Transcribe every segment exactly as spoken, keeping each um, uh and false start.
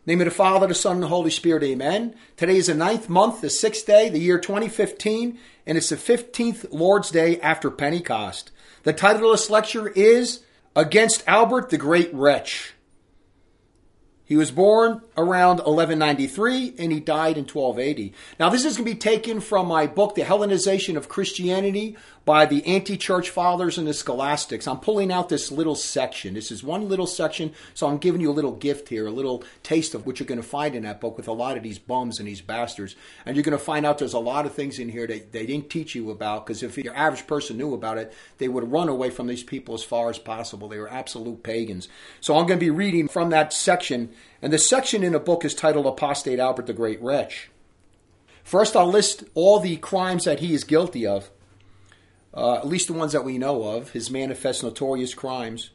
In the name of the Father, the Son, and the Holy Spirit, amen. Today is the ninth month, the sixth day, the year twenty fifteen, and it's the fifteenth Lord's Day after Pentecost. The title of this lecture is Against Albert the Great Wretch. He was born around eleven ninety-three and he died in twelve eighty. Now this is going to be taken from my book, The Hellenization of Christianity by the Anti-Church Fathers and the Scholastics. I'm pulling out this little section. This is one little section, so I'm giving you a little gift here, a little taste of what you're going to find in that book with a lot of these bums and these bastards. And you're going to find out there's a lot of things in here that they didn't teach you about, because if your average person knew about it, they would run away from these people as far as possible. They were absolute pagans. So I'm going to be reading from that section. And the section in the book is titled Apostate Albert the Great Wretch. First, I'll list all the crimes that he is guilty of, uh, at least the ones that we know of, his manifest notorious crimes.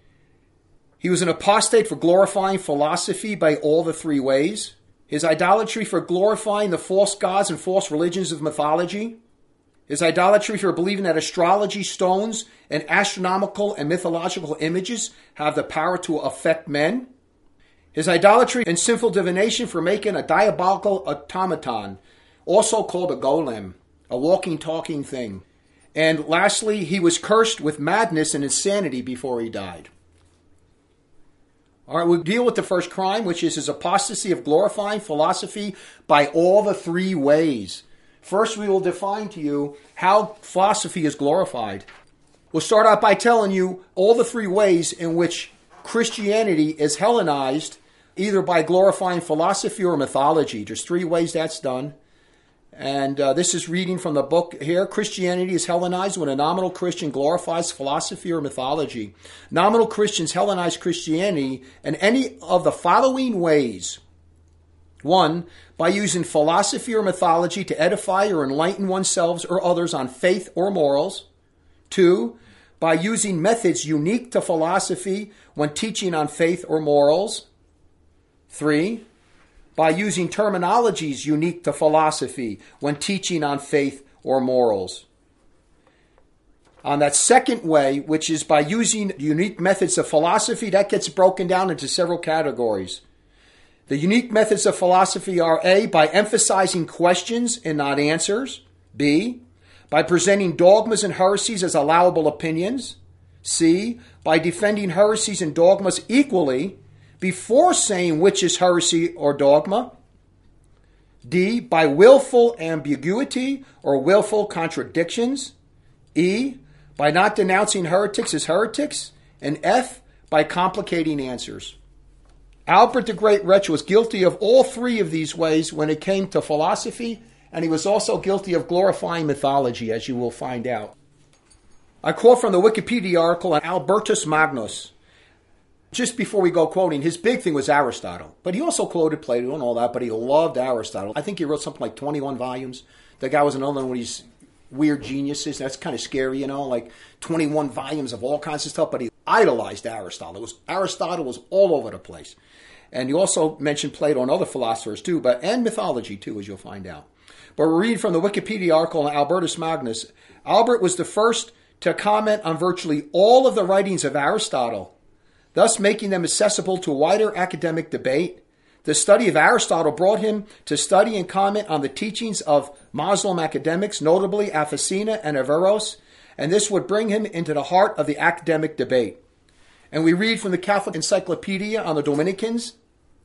He was an apostate for glorifying philosophy by all the three ways. His idolatry for glorifying the false gods and false religions of mythology. His idolatry for believing that astrology, stones, and astronomical and mythological images have the power to affect men. His idolatry and sinful divination for making a diabolical automaton, also called a golem, a walking, talking thing. And lastly, he was cursed with madness and insanity before he died. All right, we'll deal with the first crime, which is his apostasy of glorifying philosophy by all the three ways. First, we will define to you how philosophy is glorified. We'll start out by telling you all the three ways in which Christianity is Hellenized, either by glorifying philosophy or mythology. There's three ways that's done. And uh, this is reading from the book here. Christianity is Hellenized when a nominal Christian glorifies philosophy or mythology. Nominal Christians Hellenize Christianity in any of the following ways. One, by using philosophy or mythology to edify or enlighten oneself or others on faith or morals. Two, by using methods unique to philosophy when teaching on faith or morals. Three, by using terminologies unique to philosophy when teaching on faith or morals. On that second way, which is by using unique methods of philosophy, that gets broken down into several categories. The unique methods of philosophy are A, by emphasizing questions and not answers. B, by presenting dogmas and heresies as allowable opinions. C, by defending heresies and dogmas equally before saying which is heresy or dogma. D, by willful ambiguity or willful contradictions. E, by not denouncing heretics as heretics. And F, by complicating answers. Albert the Great Wretch was guilty of all three of these ways when it came to philosophy, and he was also guilty of glorifying mythology, as you will find out. I quote from the Wikipedia article on Albertus Magnus. Just before we go quoting, his big thing was Aristotle. But he also quoted Plato and all that, but he loved Aristotle. I think he wrote something like twenty-one volumes. The guy was another one of these weird geniuses. That's kind of scary, you know, like twenty-one volumes of all kinds of stuff. But he idolized Aristotle. It was Aristotle was all over the place. And he also mentioned Plato and other philosophers too, but and mythology too, as you'll find out. But we'll read from the Wikipedia article on Albertus Magnus. Albert was the first to comment on virtually all of the writings of Aristotle, thus making them accessible to wider academic debate. The study of Aristotle brought him to study and comment on the teachings of Muslim academics, notably Avicenna and Averroes, and this would bring him into the heart of the academic debate. And we read from the Catholic Encyclopedia on the Dominicans.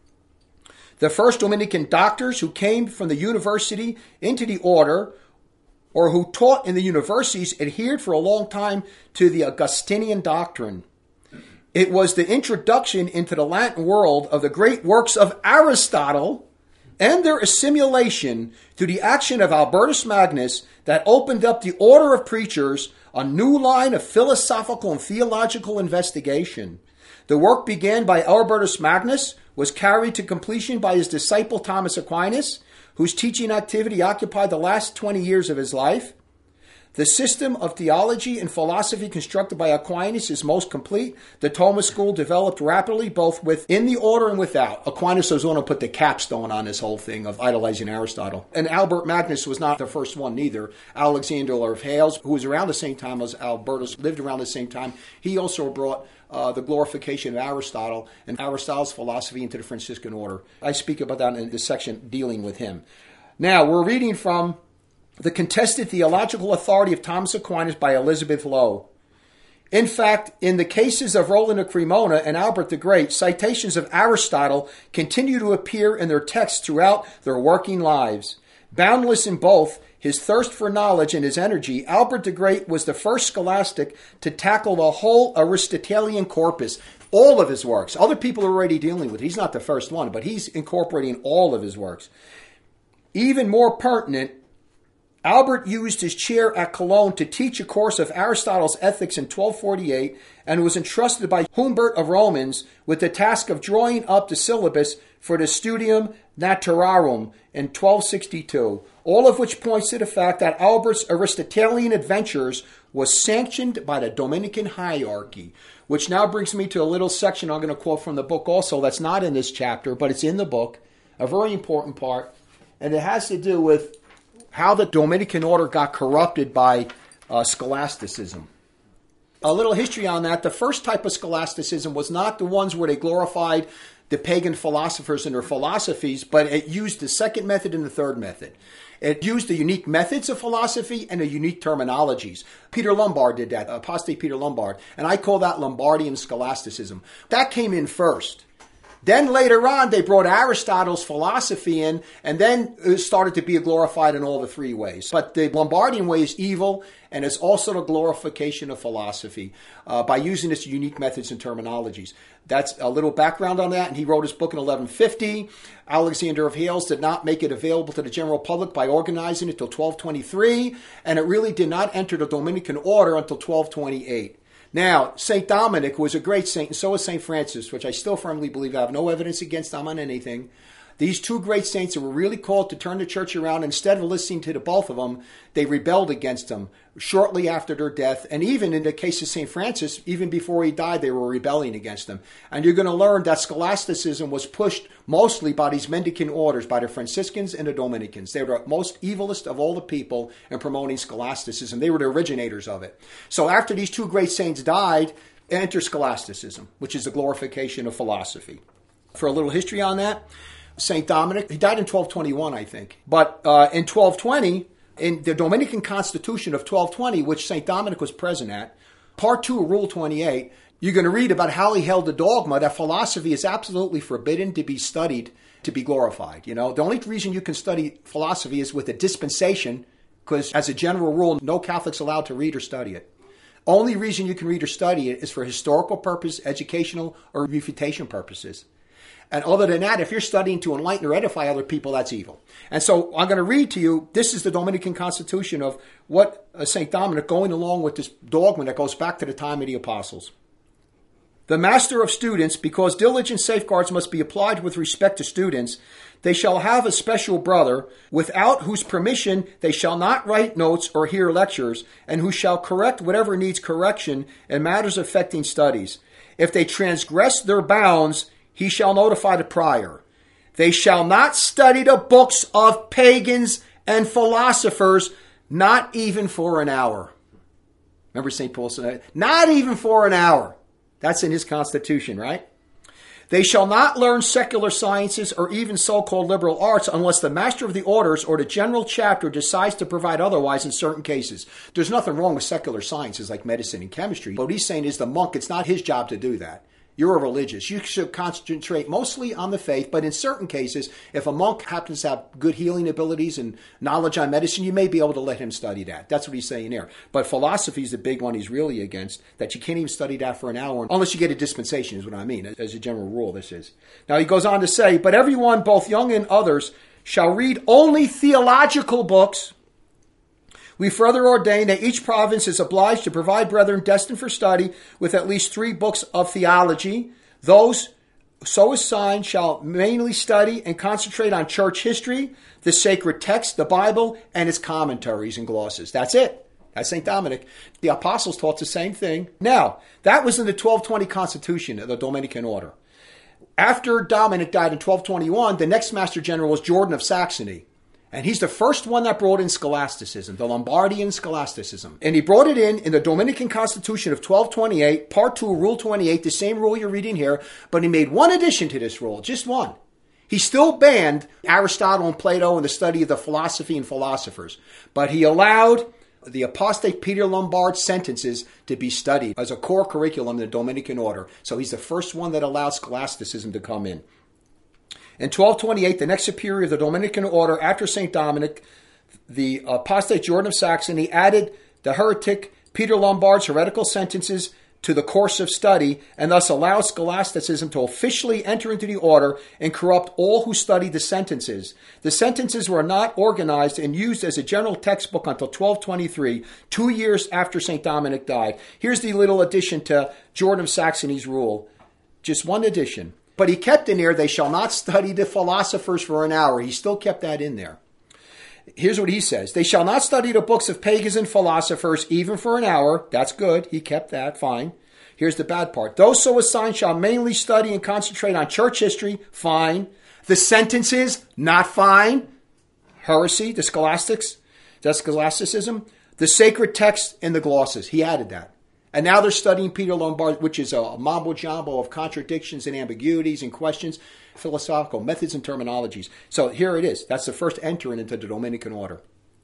The first Dominican doctors who came from the university into the order, or who taught in the universities, adhered for a long time to the Augustinian doctrine. It was the introduction into the Latin world of the great works of Aristotle and their assimilation to the action of Albertus Magnus that opened up the order of preachers a new line of philosophical and theological investigation. The work began by Albertus Magnus was carried to completion by his disciple Thomas Aquinas, whose teaching activity occupied the last twenty years of his life. The system of theology and philosophy constructed by Aquinas is most complete. The Thoma school developed rapidly, both within the order and without. Aquinas was the one who put the capstone on this whole thing of idolizing Aristotle. And Albert Magnus was not the first one neither. Alexander of Hales, who was around the same time as Albertus, lived around the same time. He also brought uh, the glorification of Aristotle and Aristotle's philosophy into the Franciscan order. I speak about that in the section dealing with him. Now, we're reading from The Contested Theological Authority of Thomas Aquinas by Elizabeth Lowe. In fact, in the cases of Roland of Cremona and Albert the Great, citations of Aristotle continue to appear in their texts throughout their working lives. Boundless in both his thirst for knowledge and his energy, Albert the Great was the first scholastic to tackle the whole Aristotelian corpus, all of his works. Other people are already dealing with it. He's not the first one, but he's incorporating all of his works. Even more pertinent, Albert used his chair at Cologne to teach a course of Aristotle's Ethics in twelve forty-eight and was entrusted by Humbert of Romans with the task of drawing up the syllabus for the Studium Naturarum in twelve sixty-two, all of which points to the fact that Albert's Aristotelian adventures was sanctioned by the Dominican hierarchy, which now brings me to a little section I'm going to quote from the book also that's not in this chapter, but it's in the book, a very important part, and it has to do with how the Dominican order got corrupted by uh, scholasticism. A little history on that. The first type of scholasticism was not the ones where they glorified the pagan philosophers and their philosophies, but it used the second method and the third method. It used the unique methods of philosophy and the unique terminologies. Peter Lombard did that, apostate Peter Lombard, and I call that Lombardian scholasticism. That came in first. Then later on, they brought Aristotle's philosophy in, and then it started to be glorified in all the three ways. But the Lombardian way is evil, and it's also the glorification of philosophy uh, by using its unique methods and terminologies. That's a little background on that, and he wrote his book in eleven fifty. Alexander of Hales did not make it available to the general public by organizing it until twelve twenty-three, and it really did not enter the Dominican order until twelve twenty-eight. Now, Saint Dominic was a great saint, and so was Saint Francis, which I still firmly believe I have no evidence against them on anything. These two great saints that were really called to turn the church around, instead of listening to the both of them, they rebelled against them shortly after their death. And even in the case of Saint Francis, even before he died, they were rebelling against them. And you're going to learn that scholasticism was pushed mostly by these mendicant orders, by the Franciscans and the Dominicans. They were the most evilest of all the people in promoting scholasticism. They were the originators of it. So after these two great saints died, enter scholasticism, which is the glorification of philosophy. For a little history on that, Saint Dominic, he died in twelve twenty-one, I think. But uh, in twelve twenty, in the Dominican Constitution of twelve twenty, which Saint Dominic was present at, Part two of Rule twenty-eight, you're going to read about how he held the dogma that philosophy is absolutely forbidden to be studied, to be glorified. You know, the only reason you can study philosophy is with a dispensation, because as a general rule, no Catholic's allowed to read or study it. Only reason you can read or study it is for historical purpose, educational, or refutation purposes. And other than that, if you're studying to enlighten or edify other people, that's evil. And so I'm going to read to you, this is the Dominican Constitution of what uh, Saint Dominic, going along with this dogma that goes back to the time of the apostles. The master of students, because diligent safeguards must be applied with respect to students, they shall have a special brother, without whose permission they shall not write notes or hear lectures, and who shall correct whatever needs correction in matters affecting studies. If they transgress their bounds, he shall notify the prior. They shall not study the books of pagans and philosophers, not even for an hour. Remember Saint Paul said, not even for an hour. That's in his constitution, right? They shall not learn secular sciences or even so-called liberal arts unless the master of the orders or the general chapter decides to provide otherwise in certain cases. There's nothing wrong with secular sciences like medicine and chemistry. What he's saying is the monk, it's not his job to do that. You're a religious. You should concentrate mostly on the faith, but in certain cases, if a monk happens to have good healing abilities and knowledge on medicine, you may be able to let him study that. That's what he's saying there. But philosophy is the big one he's really against, that you can't even study that for an hour, unless you get a dispensation, is what I mean. As a general rule, this is. Now he goes on to say, but everyone, both young and others, shall read only theological books. We further ordain that each province is obliged to provide brethren destined for study with at least three books of theology. Those so assigned shall mainly study and concentrate on church history, the sacred text, the Bible, and its commentaries and glosses. That's it. as Saint Dominic. The apostles taught the same thing. Now, that was in the twelve twenty Constitution of the Dominican order. After Dominic died in twelve twenty-one, the next Master General was Jordan of Saxony. And he's the first one that brought in scholasticism, the Lombardian scholasticism. And he brought it in in the Dominican Constitution of twelve twenty-eight, Part two, Rule twenty-eight, the same rule you're reading here, but he made one addition to this rule, just one. He still banned Aristotle and Plato and the study of the philosophy and philosophers, but he allowed the apostate Peter Lombard's sentences to be studied as a core curriculum in the Dominican order. So he's the first one that allowed scholasticism to come in. In twelve twenty-eight, the next superior of the Dominican order after Saint Dominic, the apostate Jordan of Saxony, added the heretic Peter Lombard's heretical sentences to the course of study, and thus allowed scholasticism to officially enter into the order and corrupt all who studied the sentences. The sentences were not organized and used as a general textbook until twelve twenty-three, two years after Saint Dominic died. Here's the little addition to Jordan of Saxony's rule. Just one addition. But he kept in there, they shall not study the philosophers for an hour. He still kept that in there. Here's what he says. They shall not study the books of pagans and philosophers even for an hour. That's good. He kept that. Fine. Here's the bad part. Those so assigned shall mainly study and concentrate on church history. Fine. The sentences, not fine. Heresy, the scholastics, that's scholasticism. The sacred text and the glosses. He added that. And now they're studying Peter Lombard, which is a mambo-jumbo of contradictions and ambiguities and questions, philosophical methods and terminologies. So here it is. That's the first entering into the Dominican order.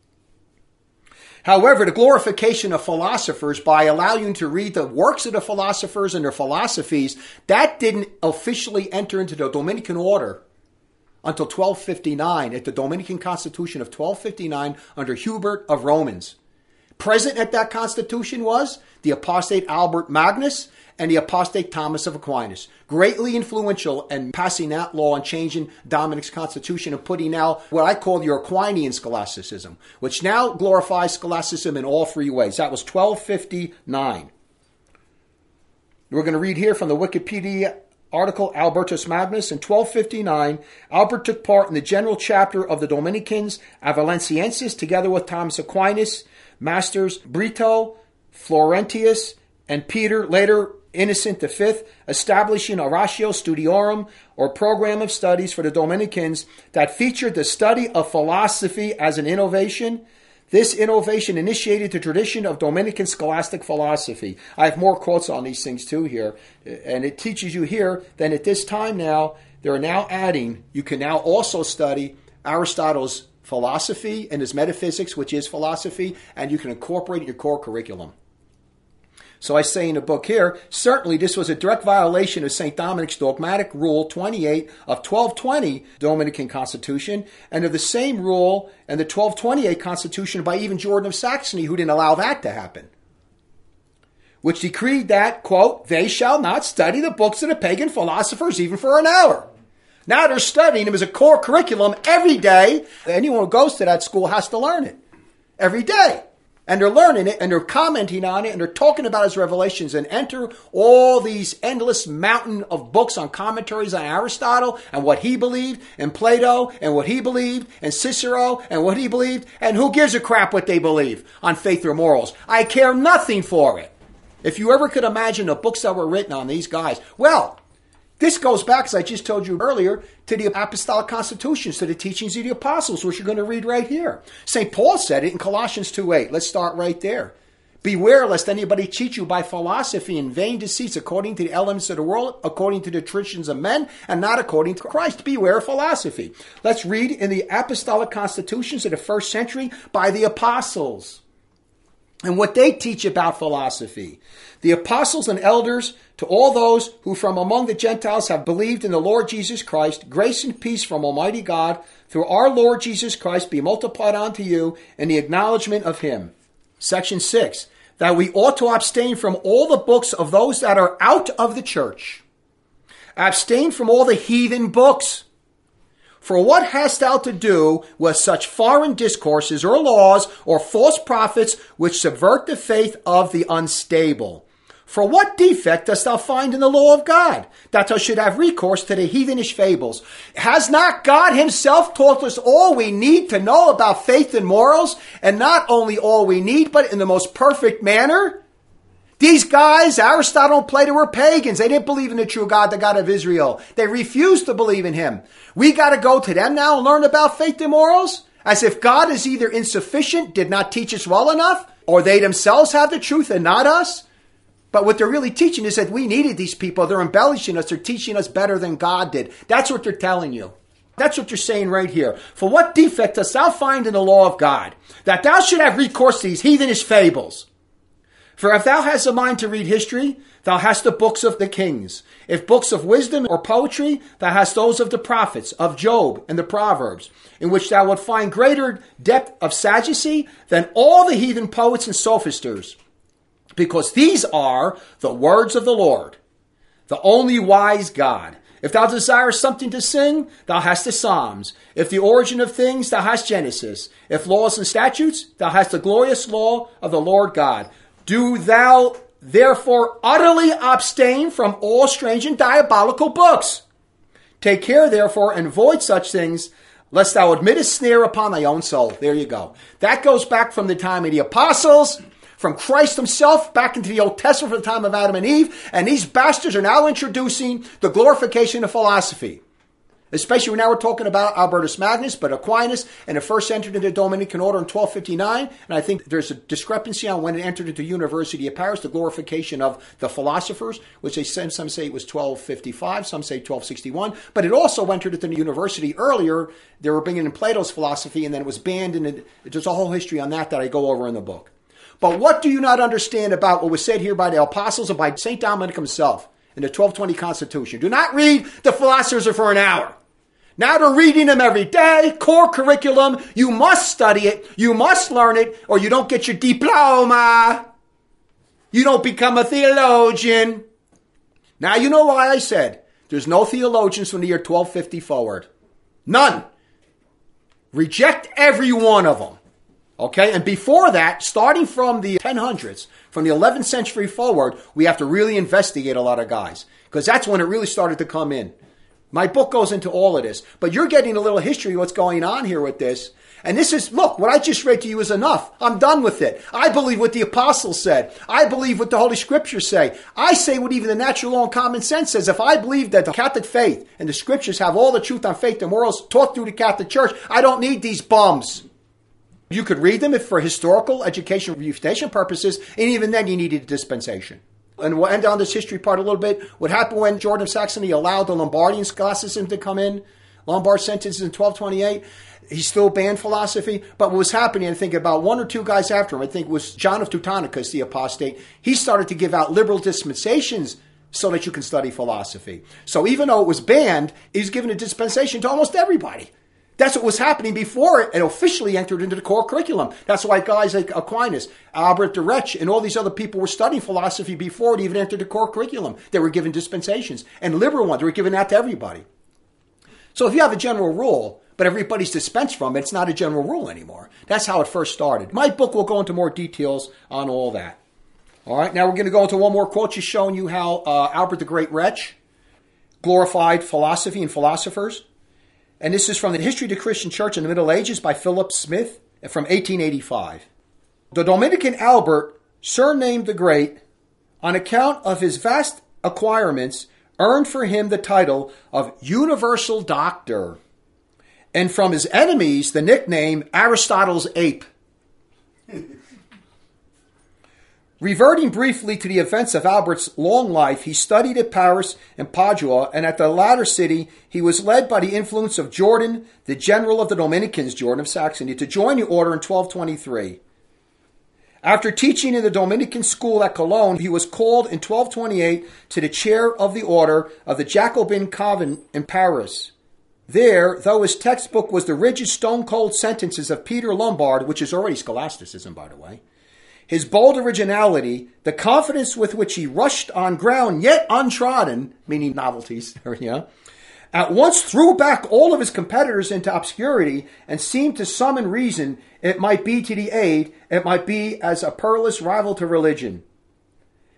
However, the glorification of philosophers by allowing you to read the works of the philosophers and their philosophies, that didn't officially enter into the Dominican order until twelve fifty-nine, at the Dominican Constitution of twelve fifty-nine under Hubert of Romans. Present at that constitution was the apostate Albert Magnus and the apostate Thomas of Aquinas. Greatly influential in passing that law and changing Dominic's constitution and putting now what I call your Aquinian scholasticism, which now glorifies scholasticism in all three ways. That was twelve fifty-nine. We're going to read here from the Wikipedia article, Albertus Magnus. In twelve fifty-nine, Albert took part in the general chapter of the Dominicans Valenciensis together with Thomas Aquinas, Masters Brito, Florentius, and Peter, later Innocent the Fifth, establishing a Ratio Studiorum, or program of studies for the Dominicans that featured the study of philosophy as an innovation. This innovation initiated the tradition of Dominican scholastic philosophy. I have more quotes on these things too here, and it teaches you here that at this time now, they're now adding, you can now also study Aristotle's philosophy and his metaphysics, which is philosophy, and you can incorporate it in your core curriculum. So I say in the book here, certainly this was a direct violation of Saint Dominic's dogmatic rule twenty-eight of twelve twenty Dominican Constitution, and of the same rule in the twelve twenty-eight Constitution by even Jordan of Saxony, who didn't allow that to happen, which decreed that, quote, they shall not study the books of the pagan philosophers even for an hour. Now they're studying them as a core curriculum every day. Anyone who goes to that school has to learn it every day. And they're learning it, and they're commenting on it, and they're talking about his revelations, and enter all these endless mountain of books on commentaries on Aristotle, and what he believed, and Plato, and what he believed, and Cicero, and what he believed, and who gives a crap what they believe on faith or morals? I care nothing for it. If you ever could imagine the books that were written on these guys, well, this goes back, as I just told you earlier, to the Apostolic Constitutions, to the teachings of the apostles, which you're going to read right here. Saint Paul said it in Colossians two eight. Let's start right there. Beware lest anybody cheat you by philosophy and vain deceits according to the elements of the world, according to the traditions of men, and not according to Christ. Beware of philosophy. Let's read in the Apostolic Constitutions of the first century by the apostles and what they teach about philosophy. The apostles and elders, to all those who from among the Gentiles have believed in the Lord Jesus Christ, grace and peace from Almighty God, through our Lord Jesus Christ, be multiplied unto you in the acknowledgement of him. Section six, that we ought to abstain from all the books of those that are out of the church. Abstain from all the heathen books. For what hast thou to do with such foreign discourses or laws or false prophets which subvert the faith of the unstable? For what defect dost thou find in the law of God, that thou should have recourse to the heathenish fables? Has not God himself taught us all we need to know about faith and morals? And not only all we need, but in the most perfect manner? These guys, Aristotle and Plato, were pagans. They didn't believe in the true God, the God of Israel. They refused to believe in him. We got to go to them now and learn about faith and morals? As if God is either insufficient, did not teach us well enough, or they themselves have the truth and not us. But what they're really teaching is that we needed these people. They're embellishing us. They're teaching us better than God did. That's what they're telling you. That's what you're saying right here. For what defect dost thou find in the law of God, that thou should have recourse to these heathenish fables? For if thou hast a mind to read history, thou hast the books of the kings. If books of wisdom or poetry, thou hast those of the prophets, of Job and the Proverbs, in which thou wilt find greater depth of sagacity than all the heathen poets and sophisters. Because these are the words of the Lord, the only wise God. If thou desirest something to sing, thou hast the Psalms. If the origin of things, thou hast Genesis. If laws and statutes, thou hast the glorious law of the Lord God. Do thou therefore utterly abstain from all strange and diabolical books. Take care, therefore, and avoid such things, lest thou admit a snare upon thy own soul. There you go. That goes back from the time of the apostles, from Christ himself, back into the Old Testament from the time of Adam and Eve. And these bastards are now introducing the glorification of philosophy. Especially when now we're talking about Albertus Magnus, but Aquinas, and it first entered into the Dominican order in twelve fifty-nine. And I think there's a discrepancy on when it entered into the University of Paris, the glorification of the philosophers, which they say, some say it was twelve fifty-five, some say twelve sixty-one. But it also entered into the university earlier. They were bringing in Plato's philosophy, and then it was banned. And it, there's a whole history on that that I go over in the book. But what do you not understand about what was said here by the apostles and by Saint Dominic himself in the twelve twenty Constitution? Do not read the philosophers for an hour. Now they're reading them every day, core curriculum. You must study it. You must learn it, or you don't get your diploma. You don't become a theologian. Now you know why I said there's no theologians from the year twelve fifty forward. None. Reject every one of them. Okay, and before that, starting from the ten hundreds, from the eleventh century forward, we have to really investigate a lot of guys, because that's when it really started to come in. My book goes into all of this, but you're getting a little history of what's going on here with this. And this is, look, what I just read to you is enough. I'm done with it. I believe what the apostles said. I believe what the Holy Scriptures say. I say what even the natural law and common sense says. If I believe that the Catholic faith and the Scriptures have all the truth on faith and morals taught through the Catholic Church, I don't need these bums. You could read them if for historical, educational, refutation purposes, and even then you needed a dispensation. And we'll end on this history part a little bit. What happened when Jordan of Saxony allowed the Lombardian scholasticism to come in? Lombard sentences in twelve twenty-eight. He still banned philosophy. But what was happening, I think about one or two guys after him, I think it was John of Teutonicus, the apostate. He started to give out liberal dispensations so that you can study philosophy. So even though it was banned, he was giving a dispensation to almost everybody. That's what was happening before it officially entered into the core curriculum. That's why guys like Aquinas, Albert de Retsch, and all these other people were studying philosophy before it even entered the core curriculum. They were given dispensations, and liberal ones. They were given that to everybody. So if you have a general rule, but everybody's dispensed from it, it's not a general rule anymore. That's how it first started. My book will go into more details on all that. All right, now we're going to go into one more quote, just showing you how uh, Albert the Great Retsch glorified philosophy and philosophers. And this is from the History of the Christian Church in the Middle Ages by Philip Smith from eighteen eighty-five. The Dominican Albert, surnamed the Great, on account of his vast acquirements, earned for him the title of Universal Doctor, and from his enemies the nickname Aristotle's Ape. Reverting briefly to the events of Albert's long life, he studied at Paris and Padua, and at the latter city he was led by the influence of Jordan, the general of the Dominicans, Jordan of Saxony, to join the order in twelve twenty-three. After teaching in the Dominican school at Cologne, he was called in twelve twenty-eight to the chair of the order of the Jacobin convent in Paris. There, though his textbook was the rigid stone-cold sentences of Peter Lombard, which is already scholasticism, by the way, his bold originality, the confidence with which he rushed on ground yet untrodden, meaning novelties, yeah, at once threw back all of his competitors into obscurity and seemed to summon reason, it might be to the aid, it might be as a perilous rival to religion.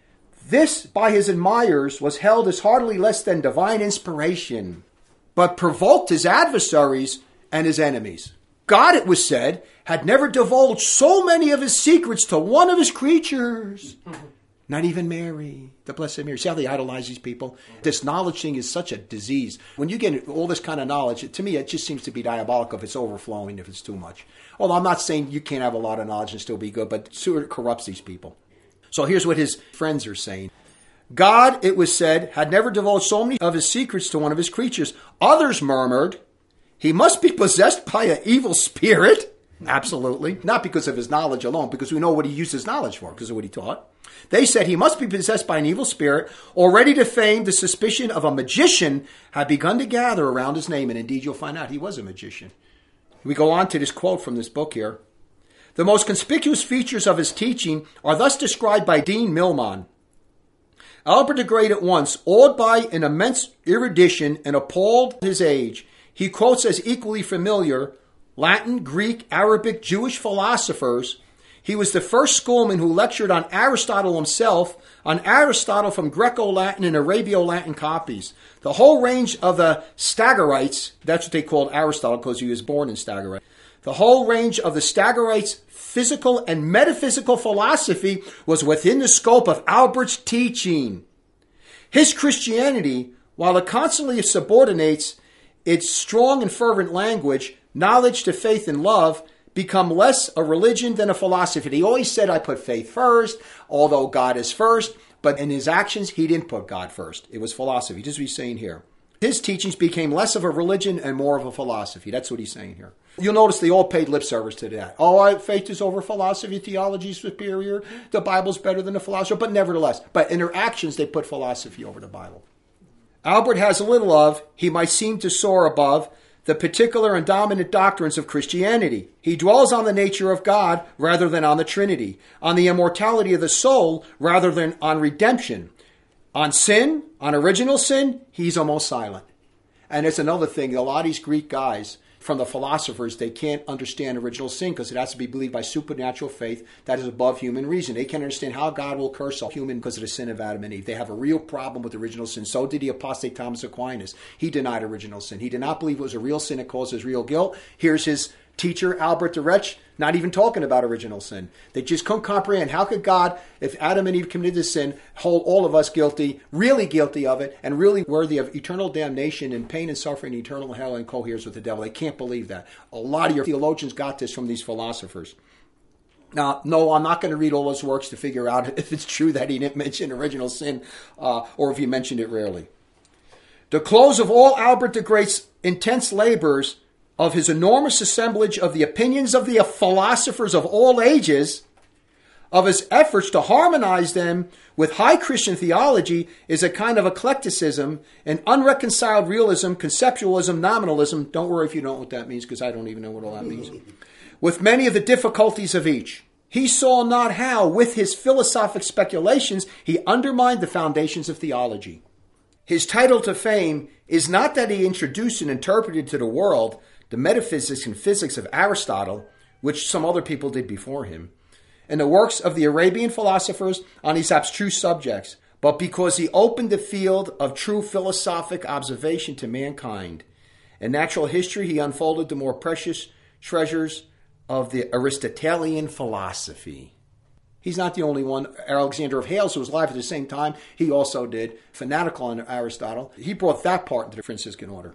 This, by his admirers, was held as hardly less than divine inspiration, but provoked his adversaries and his enemies. God, it was said, had never divulged so many of his secrets to one of his creatures. Not even Mary, the Blessed Mary. See how they idolize these people? This knowledge thing is such a disease. When you get all this kind of knowledge, to me, it just seems to be diabolical if it's overflowing, if it's too much. Although I'm not saying you can't have a lot of knowledge and still be good, but it sort of corrupts these people. So here's what his friends are saying. God, it was said, had never divulged so many of his secrets to one of his creatures. Others murmured, he must be possessed by an evil spirit. Absolutely. Not because of his knowledge alone, because we know what he used his knowledge for, because of what he taught. They said he must be possessed by an evil spirit. Already to fame, the suspicion of a magician had begun to gather around his name, and indeed you'll find out he was a magician. We go on to this quote from this book here. The most conspicuous features of his teaching are thus described by Dean Millman. Albert the Great at once, awed by an immense erudition and appalled at his age, he quotes as equally familiar Latin, Greek, Arabic, Jewish philosophers. He was the first schoolman who lectured on Aristotle himself, on Aristotle from Greco-Latin and Arabio-Latin copies. The whole range of the Stagirites, that's what they called Aristotle because he was born in Stagirite. The whole range of the Stagirites' physical and metaphysical philosophy was within the scope of Albert's teaching. His Christianity, while it constantly subordinates its strong and fervent language, knowledge to faith and love, become less a religion than a philosophy. He always said, I put faith first, although God is first, but in his actions, he didn't put God first. It was philosophy. This is what he's saying here. His teachings became less of a religion and more of a philosophy. That's what he's saying here. You'll notice they all paid lip service to that. Oh, I, faith is over philosophy, theology is superior, the Bible's better than the philosopher, but nevertheless. But in their actions, they put philosophy over the Bible. Albert has little of, he might seem to soar above, the particular and dominant doctrines of Christianity. He dwells on the nature of God rather than on the Trinity, on the immortality of the soul rather than on redemption. On sin, on original sin, he's almost silent. And it's another thing, a lot of these Greek guys, from the philosophers, they can't understand original sin because it has to be believed by supernatural faith that is above human reason. They can't understand how God will curse a human because of the sin of Adam and Eve. They have a real problem with original sin. So did the apostate Thomas Aquinas. He denied original sin. He did not believe it was a real sin that causes real guilt. Here's his teacher, Albert the Wretch, not even talking about original sin. They just couldn't comprehend how could God, if Adam and Eve committed this sin, hold all of us guilty, really guilty of it, and really worthy of eternal damnation and pain and suffering, eternal hell, and coheres with the devil. They can't believe that. A lot of your theologians got this from these philosophers. Now, no, I'm not going to read all those works to figure out if it's true that he didn't mention original sin uh, or if he mentioned it rarely. The close of all Albert the Great's intense labors of his enormous assemblage of the opinions of the philosophers of all ages, of his efforts to harmonize them with high Christian theology, is a kind of eclecticism, an unreconciled realism, conceptualism, nominalism. Don't worry if you don't know what that means, because I don't even know what all that means. With many of the difficulties of each. He saw not how, with his philosophic speculations, he undermined the foundations of theology. His title to fame is not that he introduced and interpreted to the world the metaphysics and physics of Aristotle, which some other people did before him, and the works of the Arabian philosophers on these abstruse subjects, but because he opened the field of true philosophic observation to mankind. In natural history, he unfolded the more precious treasures of the Aristotelian philosophy. He's not the only one. Alexander of Hales, who was alive at the same time, he also did. Fanatical on Aristotle. He brought that part into the Franciscan order.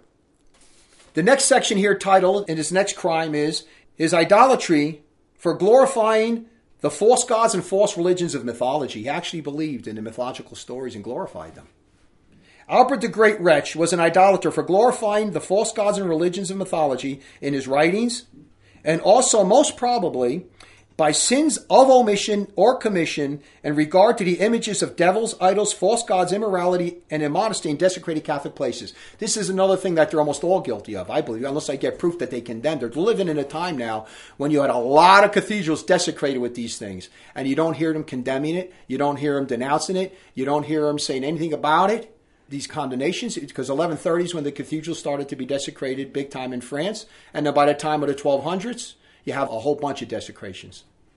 The next section here titled, and his next crime is, his idolatry for glorifying the false gods and false religions of mythology. He actually believed in the mythological stories and glorified them. Albert the Great Wretch was an idolater for glorifying the false gods and religions of mythology in his writings, and also most probably by sins of omission or commission in regard to the images of devils, idols, false gods, immorality, and immodesty in desecrated Catholic places. This is another thing that they're almost all guilty of, I believe, unless I get proof that they condemned. They're living in a time now when you had a lot of cathedrals desecrated with these things, and you don't hear them condemning it, you don't hear them denouncing it, you don't hear them saying anything about it. These condemnations, because eleven thirties when the cathedrals started to be desecrated big time in France, and then by the time of the twelve hundreds, you have a whole bunch of desecrations.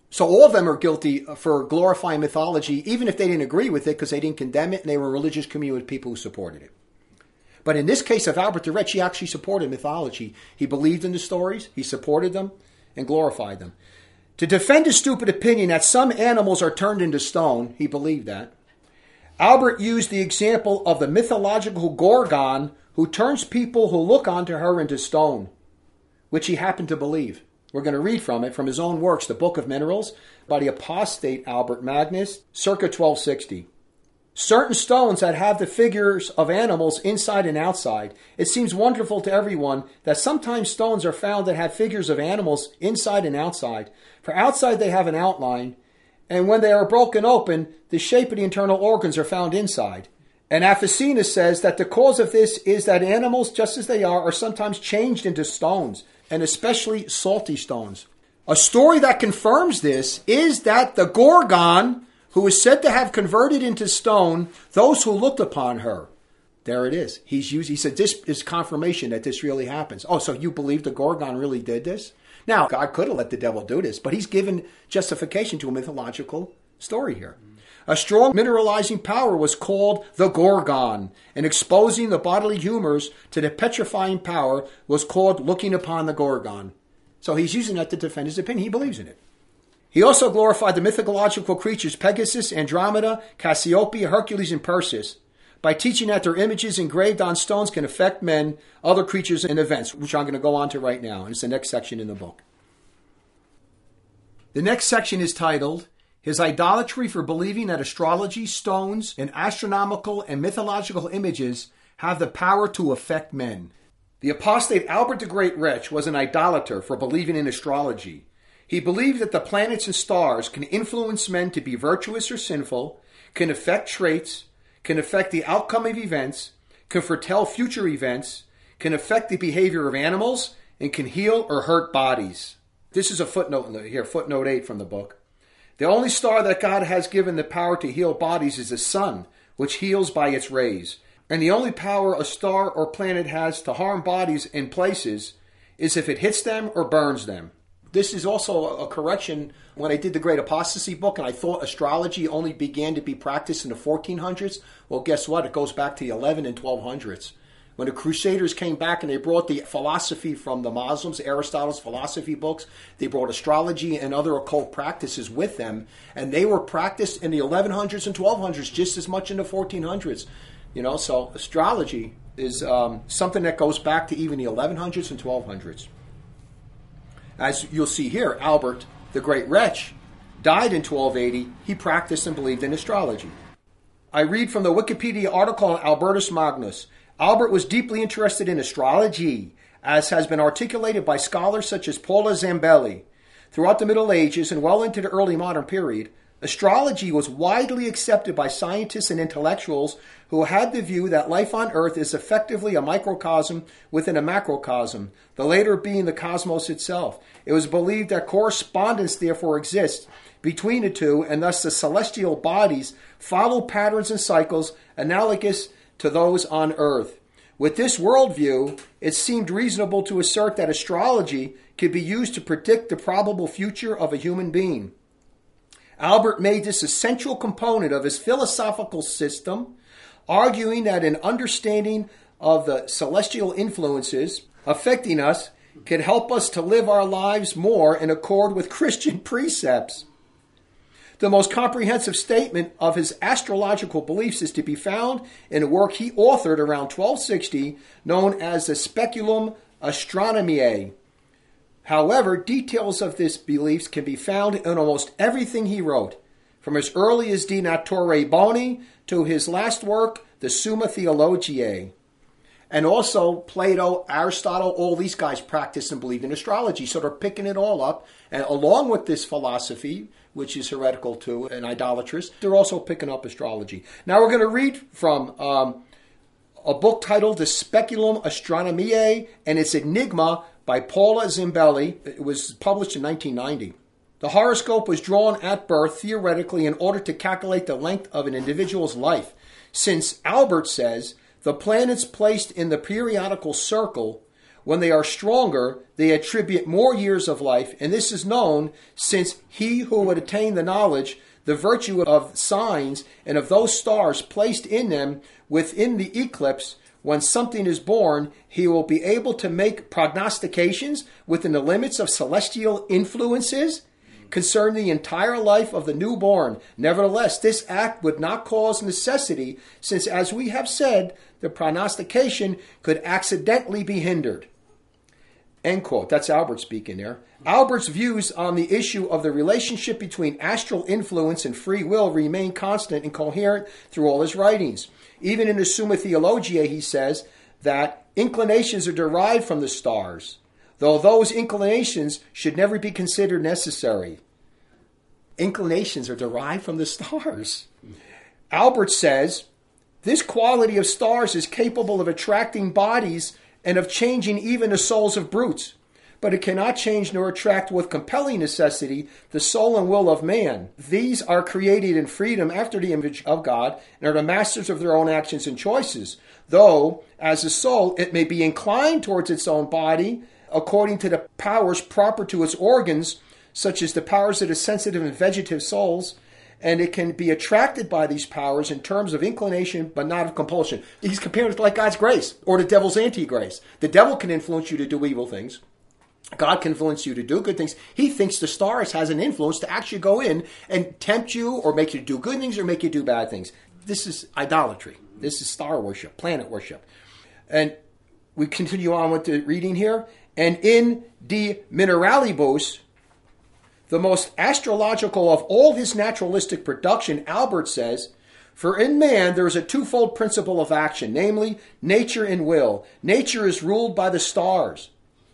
So all of them are guilty for glorifying mythology, even if they didn't agree with it because they didn't condemn it and they were a religious community with people who supported it. But in this case of Albert de Retz, he actually supported mythology. He believed in the stories, he supported them, and glorified them. To defend his stupid opinion that some animals are turned into stone, he believed that, Albert used the example of the mythological Gorgon who turns people who look onto her into stone, which he happened to believe. We're going to read from it, from his own works, the Book of Minerals, by the apostate Albert Magnus, circa twelve sixty. Certain stones that have the figures of animals inside and outside. It seems wonderful to everyone that sometimes stones are found that have figures of animals inside and outside. For outside they have an outline, and when they are broken open, the shape of the internal organs are found inside. And Avicenna says that the cause of this is that animals, just as they are, are sometimes changed into stones, and especially salty stones. A story that confirms this is that the Gorgon, who is said to have converted into stone those who looked upon her. There it is. He's used, he said, this is confirmation that this really happens. Oh, so you believe the Gorgon really did this? Now, God could have let the devil do this, but he's given justification to a mythological story here. A strong mineralizing power was called the Gorgon, and exposing the bodily humors to the petrifying power was called looking upon the Gorgon. So he's using that to defend his opinion. He believes in it. He also glorified the mythological creatures Pegasus, Andromeda, Cassiopeia, Hercules, and Perseus by teaching that their images engraved on stones can affect men, other creatures, and events, which I'm going to go on to right now. And it's the next section in the book. The next section is titled, His Idolatry for Believing that Astrology, Stones, and Astronomical and Mythological Images have the power to affect men. The apostate Albert the Great Retz was an idolater for believing in astrology. He believed that the planets and stars can influence men to be virtuous or sinful, can affect traits, can affect the outcome of events, can foretell future events, can affect the behavior of animals, and can heal or hurt bodies. This is a footnote in the, here, footnote eight from the book. The only star that God has given the power to heal bodies is the sun, which heals by its rays. And the only power a star or planet has to harm bodies in places is if it hits them or burns them. This is also a correction. When I did the Great Apostasy book and I thought astrology only began to be practiced in the fourteen hundreds, well, guess what? It goes back to the eleven and twelve hundreds. When the Crusaders came back and they brought the philosophy from the Muslims, Aristotle's philosophy books, they brought astrology and other occult practices with them, and they were practiced in the eleven hundreds and twelve hundreds just as much in the fourteen hundreds. You know, so astrology is um, something that goes back to even the eleven hundreds and twelve hundreds. As you'll see here, Albert the Great Retz died in twelve eighty. He practiced and believed in astrology. I read from the Wikipedia article on Albertus Magnus. Albert was deeply interested in astrology, as has been articulated by scholars such as Paula Zambelli. Throughout the Middle Ages and well into the early modern period, astrology was widely accepted by scientists and intellectuals who had the view that life on Earth is effectively a microcosm within a macrocosm, the later being the cosmos itself. It was believed that correspondence therefore exists between the two, and thus the celestial bodies follow patterns and cycles analogous to those on Earth. With this worldview, it seemed reasonable to assert that astrology could be used to predict the probable future of a human being. Albert made this a central component of his philosophical system, arguing that an understanding of the celestial influences affecting us could help us to live our lives more in accord with Christian precepts. The most comprehensive statement of his astrological beliefs is to be found in a work he authored around twelve sixty known as the Speculum Astronomiae. However, details of these beliefs can be found in almost everything he wrote, from as early as De Naturae Boni to his last work, the Summa Theologiae. And also Plato, Aristotle, all these guys practiced and believed in astrology, so they're picking it all up. And along with this philosophy, which is heretical too and idolatrous, they're also picking up astrology. Now we're going to read from um, a book titled The Speculum Astronomiae and its Enigma by Paula Zambelli. It was published in nineteen ninety. The horoscope was drawn at birth theoretically in order to calculate the length of an individual's life, since Albert says the planets placed in the periodical circle when they are stronger, they attribute more years of life, and this is known since he who would attain the knowledge, the virtue of signs, and of those stars placed in them within the eclipse, when something is born, he will be able to make prognostications within the limits of celestial influences concerning the entire life of the newborn. Nevertheless, this act would not cause necessity, since, as we have said, the prognostication could accidentally be hindered. End quote. That's Albert speaking there. Albert's views on the issue of the relationship between astral influence and free will remain constant and coherent through all his writings. Even in the Summa Theologiae, he says that inclinations are derived from the stars, though those inclinations should never be considered necessary. Inclinations are derived from the stars. Albert says, this quality of stars is capable of attracting bodies and of changing even the souls of brutes, but it cannot change nor attract with compelling necessity the soul and will of man. These are created in freedom after the image of God and are the masters of their own actions and choices, though, as a soul, it may be inclined towards its own body according to the powers proper to its organs, such as the powers of the sensitive and vegetative souls, and it can be attracted by these powers in terms of inclination, but not of compulsion. He's comparing it like God's grace or the devil's anti-grace. The devil can influence you to do evil things. God can influence you to do good things. He thinks the stars has an influence to actually go in and tempt you or make you do good things or make you do bad things. This is idolatry. This is star worship, planet worship. And we continue on with the reading here. And in De Mineralibus, the most astrological of all his naturalistic production, Albert says, for in man there is a twofold principle of action, namely nature and will. Nature is ruled by the stars.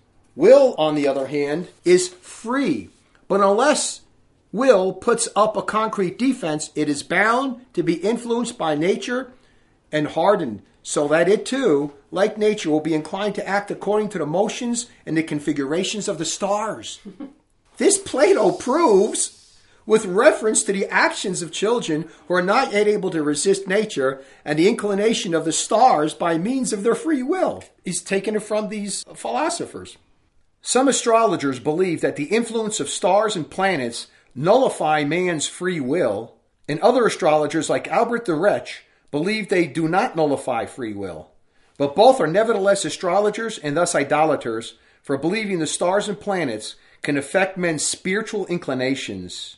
Will, on the other hand, is free. But unless will puts up a concrete defense, it is bound to be influenced by nature and hardened, so that it too, like nature, will be inclined to act according to the motions and the configurations of the stars. This Plato proves with reference to the actions of children who are not yet able to resist nature and the inclination of the stars by means of their free will. He's taken it from these philosophers. Some astrologers believe that the influence of stars and planets nullify man's free will, and other astrologers like Albert the Wretch believe they do not nullify free will. But both are nevertheless astrologers and thus idolaters for believing the stars and planets can affect men's spiritual inclinations.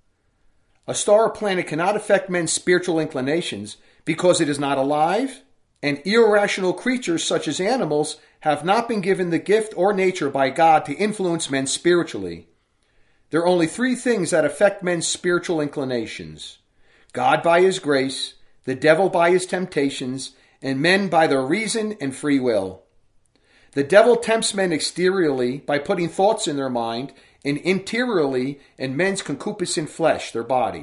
A star or planet cannot affect men's spiritual inclinations because it is not alive, and irrational creatures such as animals have not been given the gift or nature by God to influence men spiritually. There are only three things that affect men's spiritual inclinations: God by his grace, the devil by his temptations, and men by their reason and free will. The devil tempts men exteriorly by putting thoughts in their mind, and interiorly in men's concupiscent flesh, their body.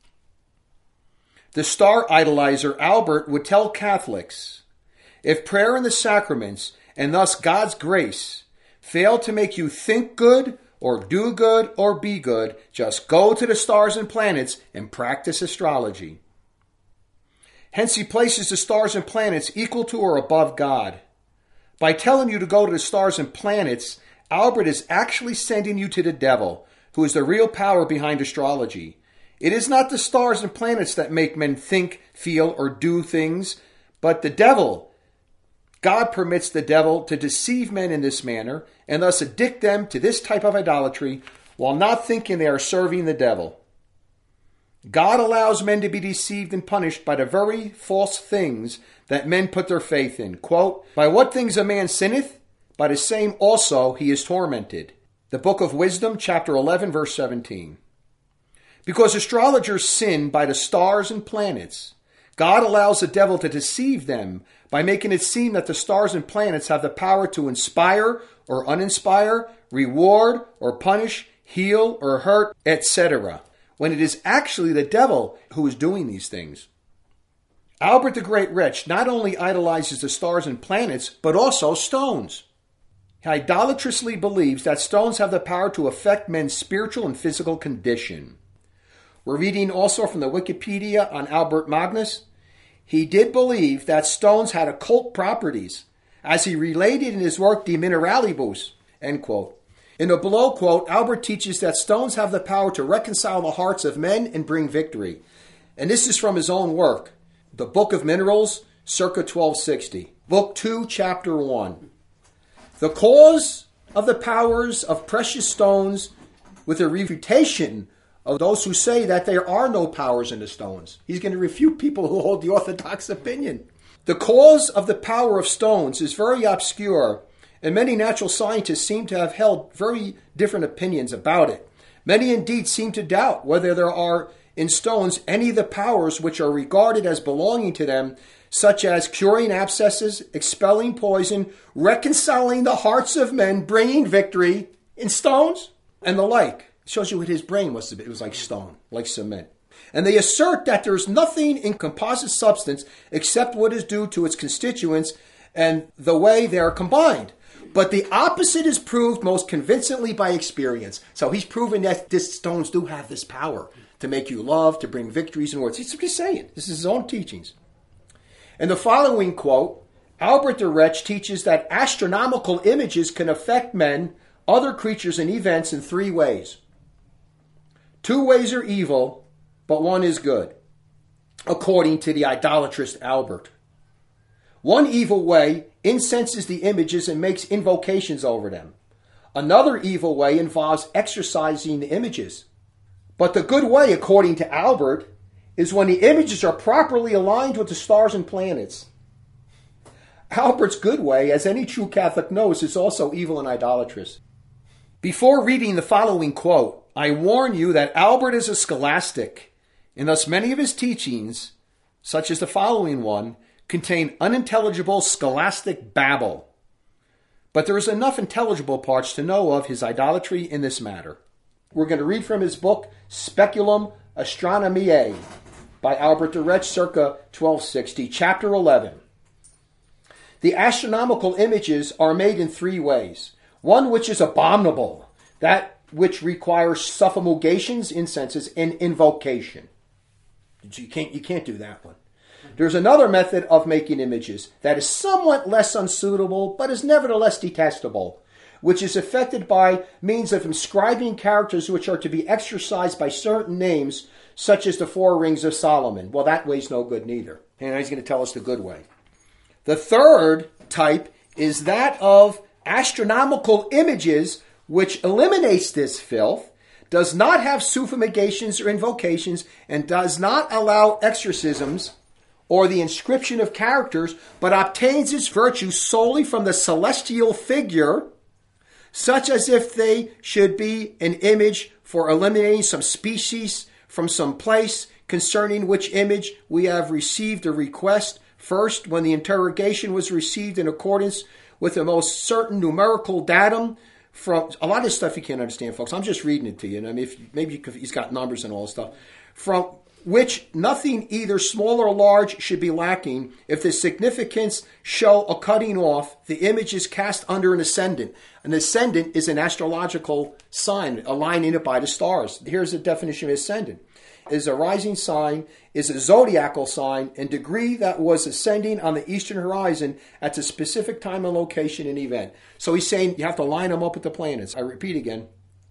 The star idolizer Albert would tell Catholics, if prayer and the sacraments, and thus God's grace, fail to make you think good or do good or be good, just go to the stars and planets and practice astrology. Hence he places the stars and planets equal to or above God. By telling you to go to the stars and planets, Albert is actually sending you to the devil, who is the real power behind astrology. It is not the stars and planets that make men think, feel, or do things, but the devil. God permits the devil to deceive men in this manner and thus addict them to this type of idolatry while not thinking they are serving the devil. God allows men to be deceived and punished by the very false things that men put their faith in. Quote, by what things a man sinneth, by the same also he is tormented. The Book of Wisdom, chapter eleven, verse seventeen. Because astrologers sin by the stars and planets, God allows the devil to deceive them by making it seem that the stars and planets have the power to inspire or uninspire, reward or punish, heal or hurt, et cetera, when it is actually the devil who is doing these things. Albert the Great Wretch not only idolizes the stars and planets, but also stones. He idolatrously believes that stones have the power to affect men's spiritual and physical condition. We're reading also from the Wikipedia on Albert Magnus. He did believe that stones had occult properties, as he related in his work De Mineralibus, end quote. In the below quote, Albert teaches that stones have the power to reconcile the hearts of men and bring victory. And this is from his own work, the Book of Minerals, circa twelve sixty. Book two, Chapter one. The cause of the powers of precious stones with a refutation of those who say that there are no powers in the stones. He's going to refute people who hold the orthodox opinion. The cause of the power of stones is very obscure, and many natural scientists seem to have held very different opinions about it. Many indeed seem to doubt whether there are in stones any of the powers which are regarded as belonging to them, such as curing abscesses, expelling poison, reconciling the hearts of men, bringing victory in stones, and the like. It shows you what his brain must have been. It was like stone, like cement. And they assert that there is nothing in composite substance except what is due to its constituents and the way they are combined. But the opposite is proved most convincingly by experience. So he's proven that these stones do have this power to make you love, to bring victories and words. That's what he's saying. This is his own teachings. In the following quote, Albert de Retsch teaches that astronomical images can affect men, other creatures, and events in three ways. Two ways are evil, but one is good, according to the idolatrous Albert. One evil way incenses the images and makes invocations over them. Another evil way involves exorcising the images. But the good way, according to Albert, is when the images are properly aligned with the stars and planets. Albert's good way, as any true Catholic knows, is also evil and idolatrous. Before reading the following quote, I warn you that Albert is a scholastic, and thus many of his teachings, such as the following one, contain unintelligible scholastic babble. But there is enough intelligible parts to know of his idolatry in this matter. We're going to read from his book, Speculum Astronomiae, by Albert de Retsch, circa twelve sixty, chapter eleven. The astronomical images are made in three ways. One which is abominable, that which requires suffumulations, incenses, and invocation. You can't, you can't do that one. There's another method of making images that is somewhat less unsuitable, but is nevertheless detestable, which is effected by means of inscribing characters which are to be exorcised by certain names, such as the four rings of Solomon. Well, that way's no good neither. And he's going to tell us the good way. The third type is that of astronomical images, which eliminates this filth, does not have suffumigations or invocations, and does not allow exorcisms or the inscription of characters, but obtains its virtue solely from the celestial figure, such as if they should be an image for eliminating some species from some place, concerning which image we have received a request, first, when the interrogation was received in accordance with the most certain numerical datum. From a lot of this stuff you can't understand, folks. I'm just reading it to you. And I mean, if maybe you could, he's got numbers and all this stuff. From which nothing either small or large should be lacking. If the significance show a cutting off, the image is cast under an ascendant. An ascendant is an astrological sign, aligning it by the stars. Here's the definition of ascendant. Is a rising sign, is a zodiacal sign, and degree that was ascending on the eastern horizon at a specific time and location and event. So he's saying you have to line them up with the planets. I repeat again.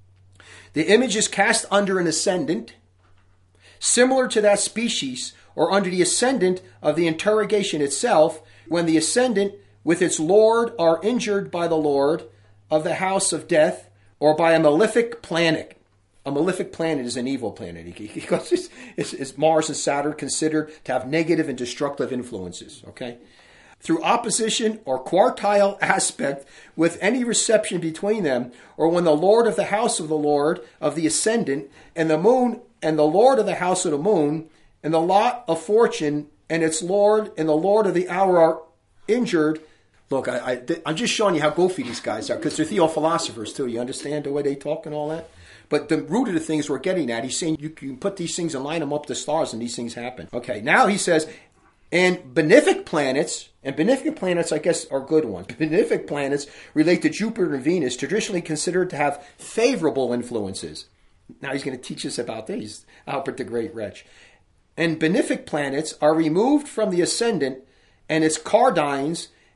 The image is cast under an ascendant, similar to that species, or under the ascendant of the interrogation itself, when the ascendant with its lord are injured by the lord of the house of death, or by a malefic planet. A malefic planet is an evil planet. Because it's, it's, it's Mars and Saturn considered to have negative and destructive influences. Okay, through opposition or quartile aspect with any reception between them, or when the lord of the house of the lord of the ascendant and the moon and the lord of the house of the moon and the lot of fortune and its lord and the lord of the hour are injured. Look, I, I, I'm just showing you how goofy these guys are, because they're theophilosophers too. You understand the way they talk and all that? But the root of the things we're getting at, he's saying you can put these things and line them up to stars and these things happen. Okay, now he says, and benefic planets, and benefic planets I guess are good ones. Benefic planets relate to Jupiter and Venus, traditionally considered to have favorable influences. Now he's going to teach us about these, Albert the Great Retsch. And benefic planets are removed from the ascendant and its cardines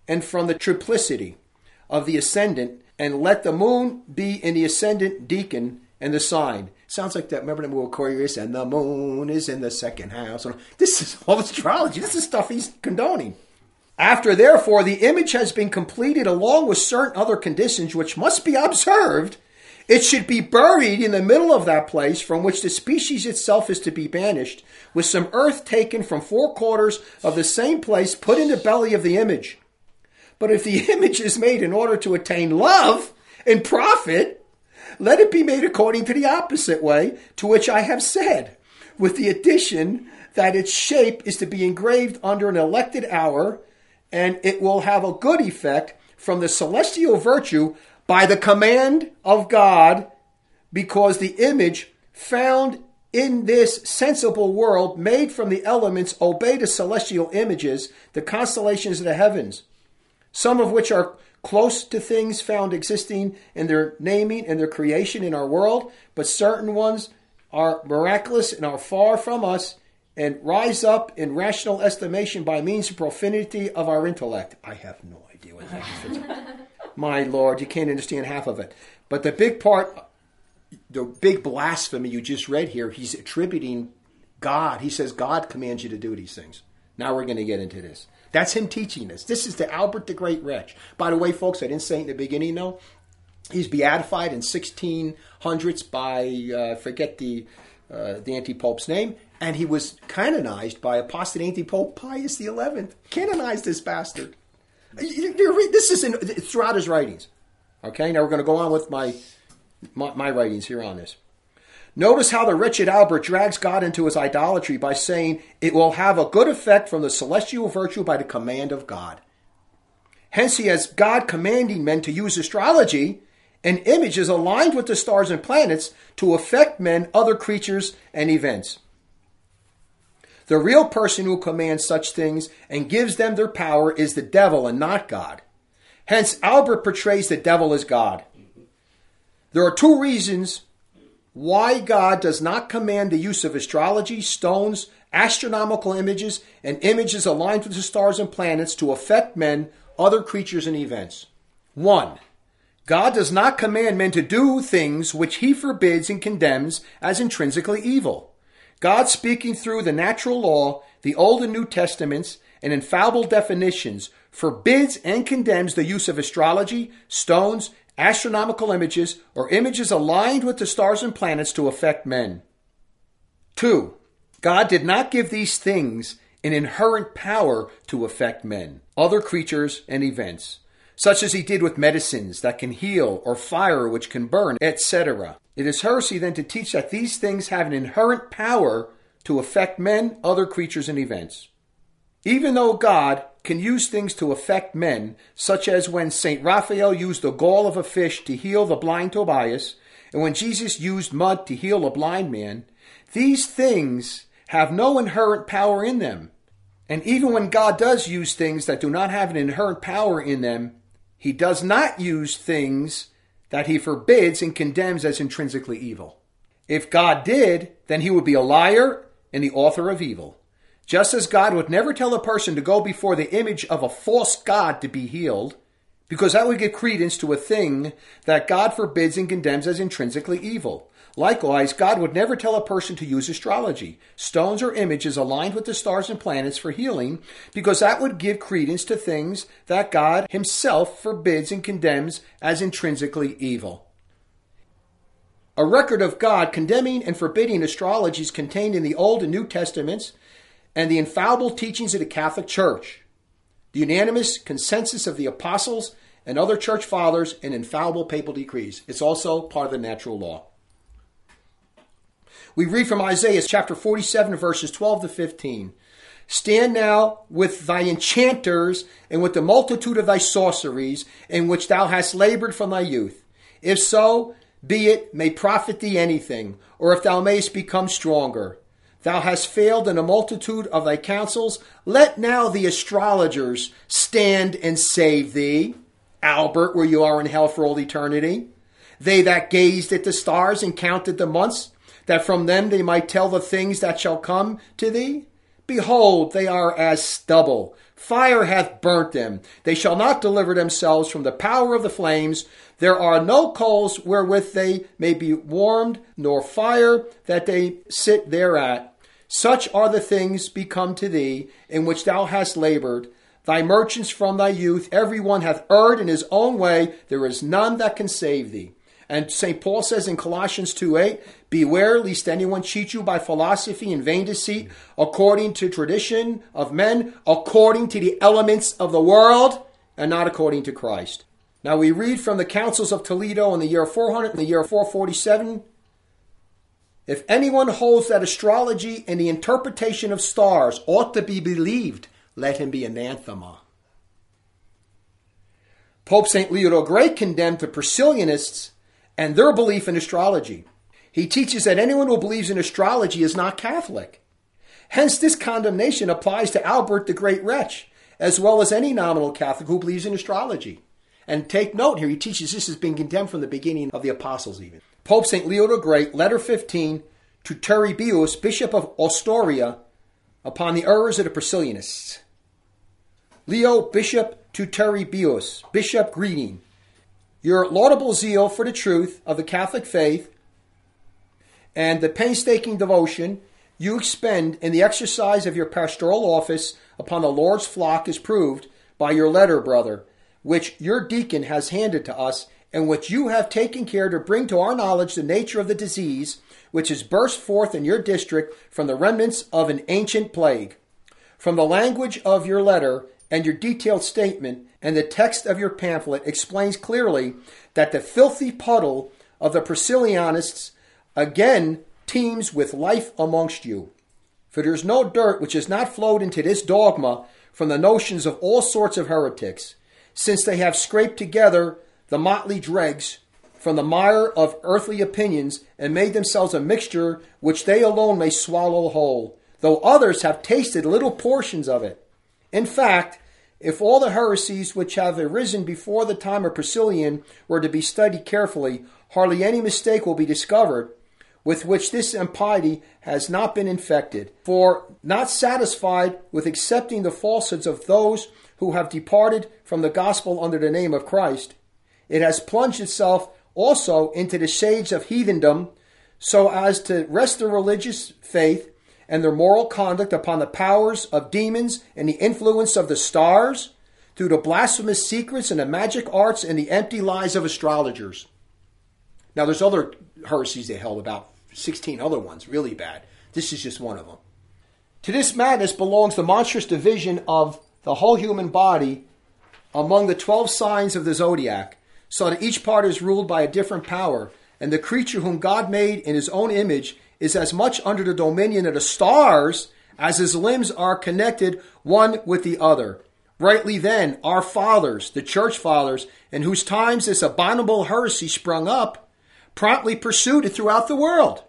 and from the triplicity of the ascendant, and let the moon be in the ascendant decan and the sign. Sounds like that. Remember the movie Aquarius? And the moon is in the second house. This is all astrology. This is stuff he's condoning. After, therefore, the image has been completed along with certain other conditions which must be observed, it should be buried in the middle of that place from which the species itself is to be banished, with some earth taken from four quarters of the same place put in the belly of the image. But if the image is made in order to attain love and profit, let it be made according to the opposite way to which I have said, with the addition that its shape is to be engraved under an elected hour, and it will have a good effect from the celestial virtue by the command of God, because the image found in this sensible world made from the elements obey the celestial images, the constellations of the heavens, some of which are close to things found existing in their naming and their creation in our world, but certain ones are miraculous and are far from us and rise up in rational estimation by means of profanity of our intellect. I have no idea what that is. My Lord, you can't understand half of it. But the big part, the big blasphemy you just read here, he's attributing God. He says God commands you to do these things. Now we're going to get into this. That's him teaching us. This is the Albert the Great Wretch. By the way, folks, I didn't say it in the beginning, though. He's beatified in sixteen hundreds by, uh, forget the uh, the anti-pope's name, and he was canonized by apostate anti-pope Pius the eleventh. Canonized this bastard. This is in, throughout his writings. Okay, now we're going to go on with my, my, my writings here on this. Notice how the wretched Albert drags God into his idolatry by saying it will have a good effect from the celestial virtue by the command of God. Hence he has God commanding men to use astrology and images aligned with the stars and planets to affect men, other creatures, and events. The real person who commands such things and gives them their power is the devil and not God. Hence Albert portrays the devil as God. There are two reasons why God does not command the use of astrology, stones, astronomical images, and images aligned with the stars and planets to affect men, other creatures, and events. One, God does not command men to do things which he forbids and condemns as intrinsically evil. God, speaking through the natural law, the Old and New Testaments, and infallible definitions, forbids and condemns the use of astrology, stones, astronomical images, or images aligned with the stars and planets to affect men. Two, God did not give these things an inherent power to affect men, other creatures, and events, such as he did with medicines that can heal, or fire which can burn, et cetera. It is heresy then to teach that these things have an inherent power to affect men, other creatures, and events. Even though God can use things to affect men, such as when Saint Raphael used the gall of a fish to heal the blind Tobias, and when Jesus used mud to heal a blind man, these things have no inherent power in them. And even when God does use things that do not have an inherent power in them, he does not use things that he forbids and condemns as intrinsically evil. If God did, then he would be a liar and the author of evil. Just as God would never tell a person to go before the image of a false god to be healed, because that would give credence to a thing that God forbids and condemns as intrinsically evil. Likewise, God would never tell a person to use astrology, stones, or images aligned with the stars and planets for healing, because that would give credence to things that God himself forbids and condemns as intrinsically evil. A record of God condemning and forbidding astrology is contained in the Old and New Testaments and the infallible teachings of the Catholic Church, the unanimous consensus of the apostles and other church fathers, and infallible papal decrees. It's also part of the natural law. We read from Isaiah chapter forty-seven, verses twelve to fifteen. Stand now with thy enchanters and with the multitude of thy sorceries, in which thou hast labored from thy youth. If so, be it may profit thee anything, or if thou mayest become stronger. Thou hast failed in a multitude of thy counsels. Let now the astrologers stand and save thee, Albert, where you are in hell for all eternity. They that gazed at the stars and counted the months, that from them they might tell the things that shall come to thee. Behold, they are as stubble. Fire hath burnt them. They shall not deliver themselves from the power of the flames. There are no coals wherewith they may be warmed, nor fire that they sit thereat. Such are the things become to thee, in which thou hast labored. Thy merchants from thy youth, every one hath erred in his own way. There is none that can save thee. And Saint Paul says in Colossians two eight, beware lest anyone cheat you by philosophy and vain deceit, according to tradition of men, according to the elements of the world, and not according to Christ. Now we read from the Councils of Toledo in the year four hundred and the year four forty-seven. If anyone holds that astrology and the interpretation of stars ought to be believed, let him be anathema. Pope Saint Leo the Great condemned the Priscillianists and their belief in astrology. He teaches that anyone who believes in astrology is not Catholic. Hence, this condemnation applies to Albert the Great Wretch, as well as any nominal Catholic who believes in astrology. And take note here, he teaches this has been condemned from the beginning of the apostles even. Pope Saint Leo the Great, letter fifteen, to Turribius, Bishop of Ostoria, upon the errors of the Priscillianists. Leo, Bishop to Turribius, Bishop, greeting. Your laudable zeal for the truth of the Catholic faith and the painstaking devotion you expend in the exercise of your pastoral office upon the Lord's flock is proved by your letter, brother, which your deacon has handed to us, and which you have taken care to bring to our knowledge the nature of the disease which has burst forth in your district from the remnants of an ancient plague. From the language of your letter and your detailed statement, and the text of your pamphlet explains clearly that the filthy puddle of the Priscillianists again teems with life amongst you. For there is no dirt which has not flowed into this dogma from the notions of all sorts of heretics, since they have scraped together the motley dregs from the mire of earthly opinions and made themselves a mixture which they alone may swallow whole, though others have tasted little portions of it. In fact, if all the heresies which have arisen before the time of Priscillian were to be studied carefully, hardly any mistake will be discovered with which this impiety has not been infected. For, not satisfied with accepting the falsehoods of those who have departed from the gospel under the name of Christ, it has plunged itself also into the shades of heathendom, so as to rest their religious faith and their moral conduct upon the powers of demons and the influence of the stars, through the blasphemous secrets and the magic arts and the empty lies of astrologers. Now there's other heresies they held, about sixteen other ones, really bad. This is just one of them. To this madness belongs the monstrous division of the whole human body among the twelve signs of the zodiac, so that each part is ruled by a different power, and the creature whom God made in his own image is as much under the dominion of the stars as his limbs are connected one with the other. Rightly then, our fathers, the church fathers, in whose times this abominable heresy sprung up, promptly pursued it throughout the world,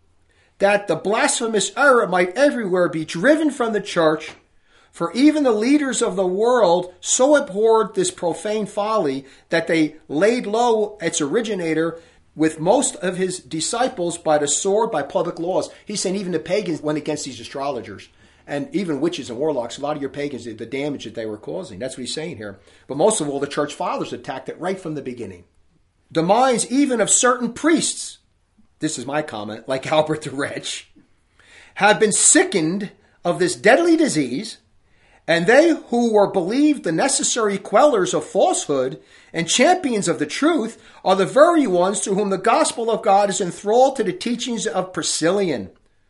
that the blasphemous error might everywhere be driven from the church. For even the leaders of the world so abhorred this profane folly that they laid low its originator with most of his disciples by the sword, by public laws. He's saying even the pagans went against these astrologers, and even witches and warlocks. A lot of your pagans did the damage that they were causing. That's what he's saying here. But most of all, the church fathers attacked it right from the beginning. The minds even of certain priests, this is my comment, like Albert the Wretch, have been sickened of this deadly disease, and they who were believed the necessary quellers of falsehood and champions of the truth are the very ones to whom the gospel of God is enthralled to the teachings of Priscillian,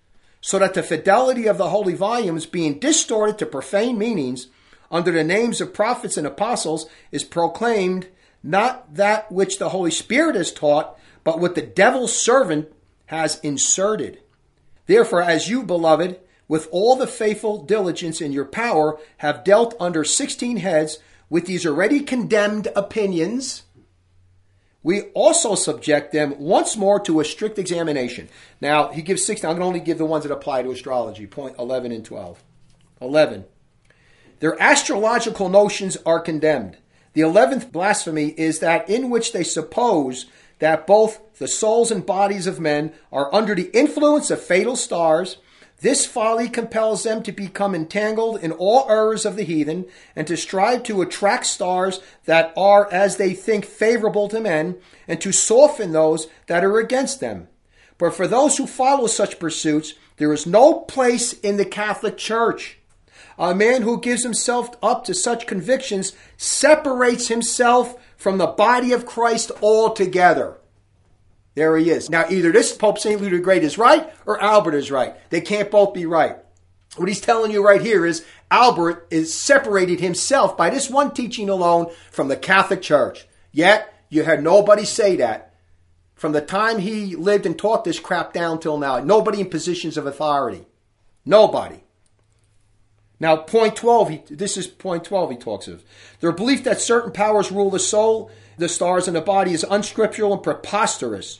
so that the fidelity of the holy volumes, being distorted to profane meanings under the names of prophets and apostles, is proclaimed not that which the Holy Spirit has taught, but what the devil's servant has inserted. Therefore, as you, beloved, with all the faithful diligence in your power, have dealt under sixteen heads with these already condemned opinions, we also subject them once more to a strict examination. Now, he gives sixteen. I'm going to only give the ones that apply to astrology, point eleven and twelve. eleven. Their astrological notions are condemned. The eleventh blasphemy is that in which they suppose that both the souls and bodies of men are under the influence of fatal stars, This folly compels them to become entangled in all errors of the heathen and to strive to attract stars that are, as they think, favorable to men and to soften those that are against them. But for those who follow such pursuits, there is no place in the Catholic Church. A man who gives himself up to such convictions separates himself from the body of Christ altogether. There he is. Now, either this Pope Saint Leo the Great is right or Albert is right. They can't both be right. What he's telling you right here is Albert is separated himself by this one teaching alone from the Catholic Church. Yet, you had nobody say that from the time he lived and taught this crap down till now. Nobody in positions of authority. Nobody. Now, point twelve, he, this is point twelve he talks of. Their belief that certain powers rule the soul, the stars, and the body is unscriptural and preposterous.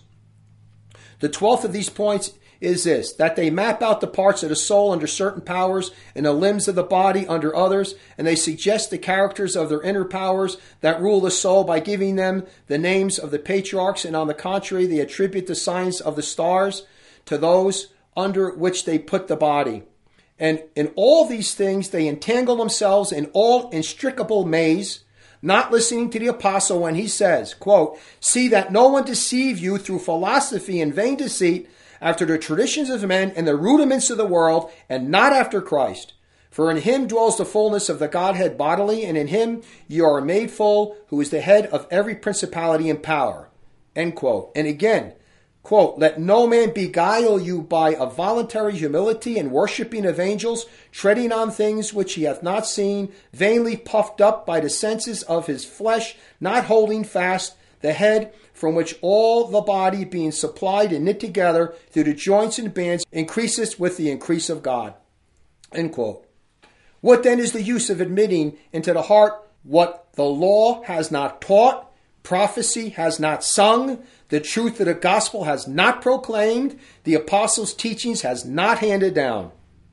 The twelfth of these points is this, that they map out the parts of the soul under certain powers and the limbs of the body under others, and they suggest the characters of their inner powers that rule the soul by giving them the names of the patriarchs, and on the contrary, they attribute the signs of the stars to those under which they put the body. And in all these things, they entangle themselves in all inextricable maze, not listening to the apostle when he says, quote, "See that no one deceive you through philosophy and vain deceit, after the traditions of men and the rudiments of the world, and not after Christ. For in him dwells the fullness of the Godhead bodily, and in him you are made full, who is the head of every principality and power." End quote. And again, quote, "Let no man beguile you by a voluntary humility and worshipping of angels, treading on things which he hath not seen, vainly puffed up by the senses of his flesh, not holding fast the head, from which all the body being supplied and knit together through the joints and bands increaseth with the increase of God." End quote. What then is the use of admitting into the heart what the law has not taught, prophecy has not sung, the truth of the gospel has not proclaimed, the apostles' teachings has not handed down?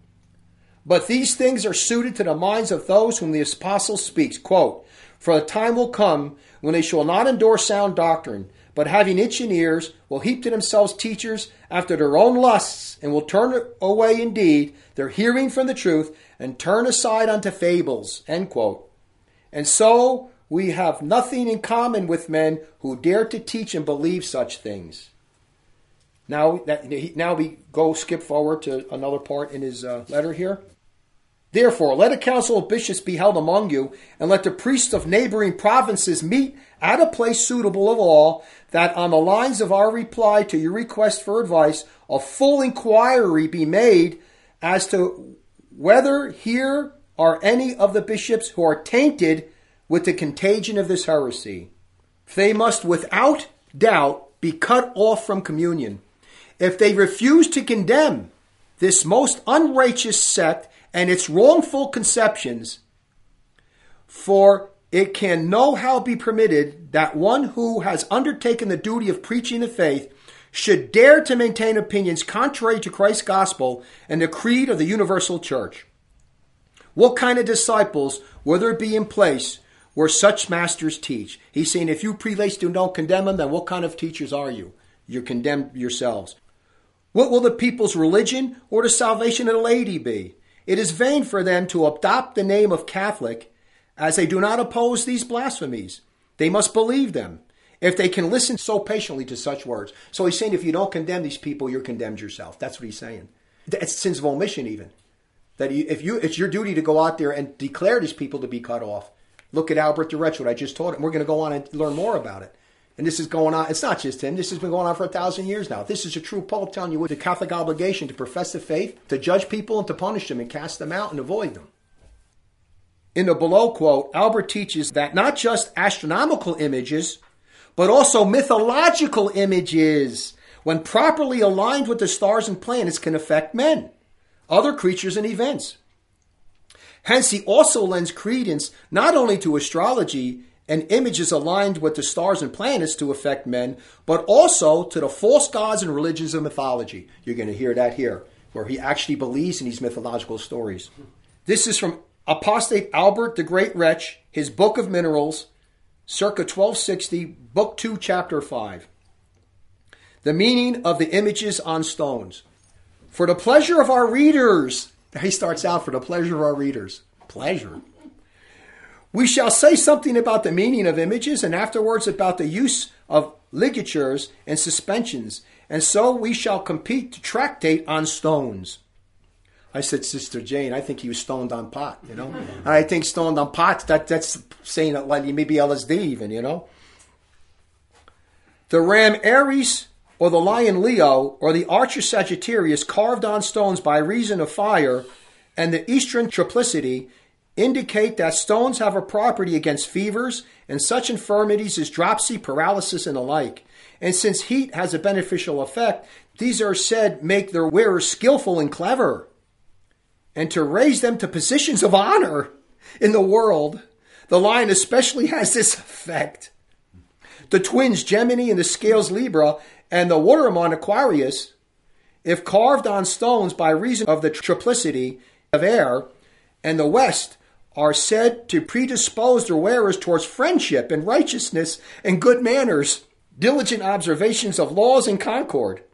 But these things are suited to the minds of those whom the apostle speaks. Quote, "For the time will come when they shall not endure sound doctrine, but having itching ears will heap to themselves teachers after their own lusts, and will turn away indeed their hearing from the truth, and turn aside unto fables." End quote. And so we have nothing in common with men who dare to teach and believe such things. Now, that, now we go skip forward to another part in his uh, letter here. "Therefore, let a council of bishops be held among you, and let the priests of neighboring provinces meet at a place suitable of all, that on the lines of our reply to your request for advice, a full inquiry be made as to whether here are any of the bishops who are tainted with the contagion of this heresy. They must without doubt be cut off from communion. If they refuse to condemn this most unrighteous sect and its wrongful conceptions, for it can no how be permitted that one who has undertaken the duty of preaching the faith should dare to maintain opinions contrary to Christ's gospel and the creed of the universal church. What kind of disciples will there be in place where such masters teach?" He's saying if you prelates do don't condemn them, then what kind of teachers are you? You're condemned yourselves. "What will the people's religion or the salvation of the laity be? It is vain for them to adopt the name of Catholic, as they do not oppose these blasphemies. They must believe them, if they can listen so patiently to such words." So he's saying if you don't condemn these people, you're condemned yourself. That's what he's saying. It's sins of omission even. That if you, it's your duty to go out there and declare these people to be cut off. Look at Albert de Retz, what I just taught him. We're going to go on and learn more about it. And this is going on. It's not just him. This has been going on for a thousand years now. This is a true Pope telling you what the Catholic obligation to profess the faith, to judge people and to punish them and cast them out and avoid them. In the below quote, Albert teaches that not just astronomical images, but also mythological images, when properly aligned with the stars and planets, can affect men, other creatures and events. Hence, he also lends credence not only to astrology and images aligned with the stars and planets to affect men, but also to the false gods and religions of mythology. You're going to hear that here, where he actually believes in these mythological stories. This is from Apostate Albert the Great Wretch, his Book of Minerals, circa twelve sixty, Book two, Chapter five. The meaning of the images on stones. For the pleasure of our readers. He starts out, for the pleasure of our readers. Pleasure. We shall say something about the meaning of images and afterwards about the use of ligatures and suspensions. And so we shall compete to tractate on stones. I said, Sister Jane, I think he was stoned on pot, you know. And I think stoned on pot, that, that's saying that like maybe L S D even, you know. The ram Aries or the lion Leo or the archer Sagittarius carved on stones by reason of fire and the eastern triplicity indicate that stones have a property against fevers and such infirmities as dropsy, paralysis, and the like. And since heat has a beneficial effect, these are said make their wearers skillful and clever, and to raise them to positions of honor in the world. The lion especially has this effect. The twins Gemini and the scales Libra and the watermelon Aquarius, if carved on stones by reason of the triplicity of air, and the west, are said to predispose their wearers towards friendship and righteousness and good manners, diligent observations of laws and concord.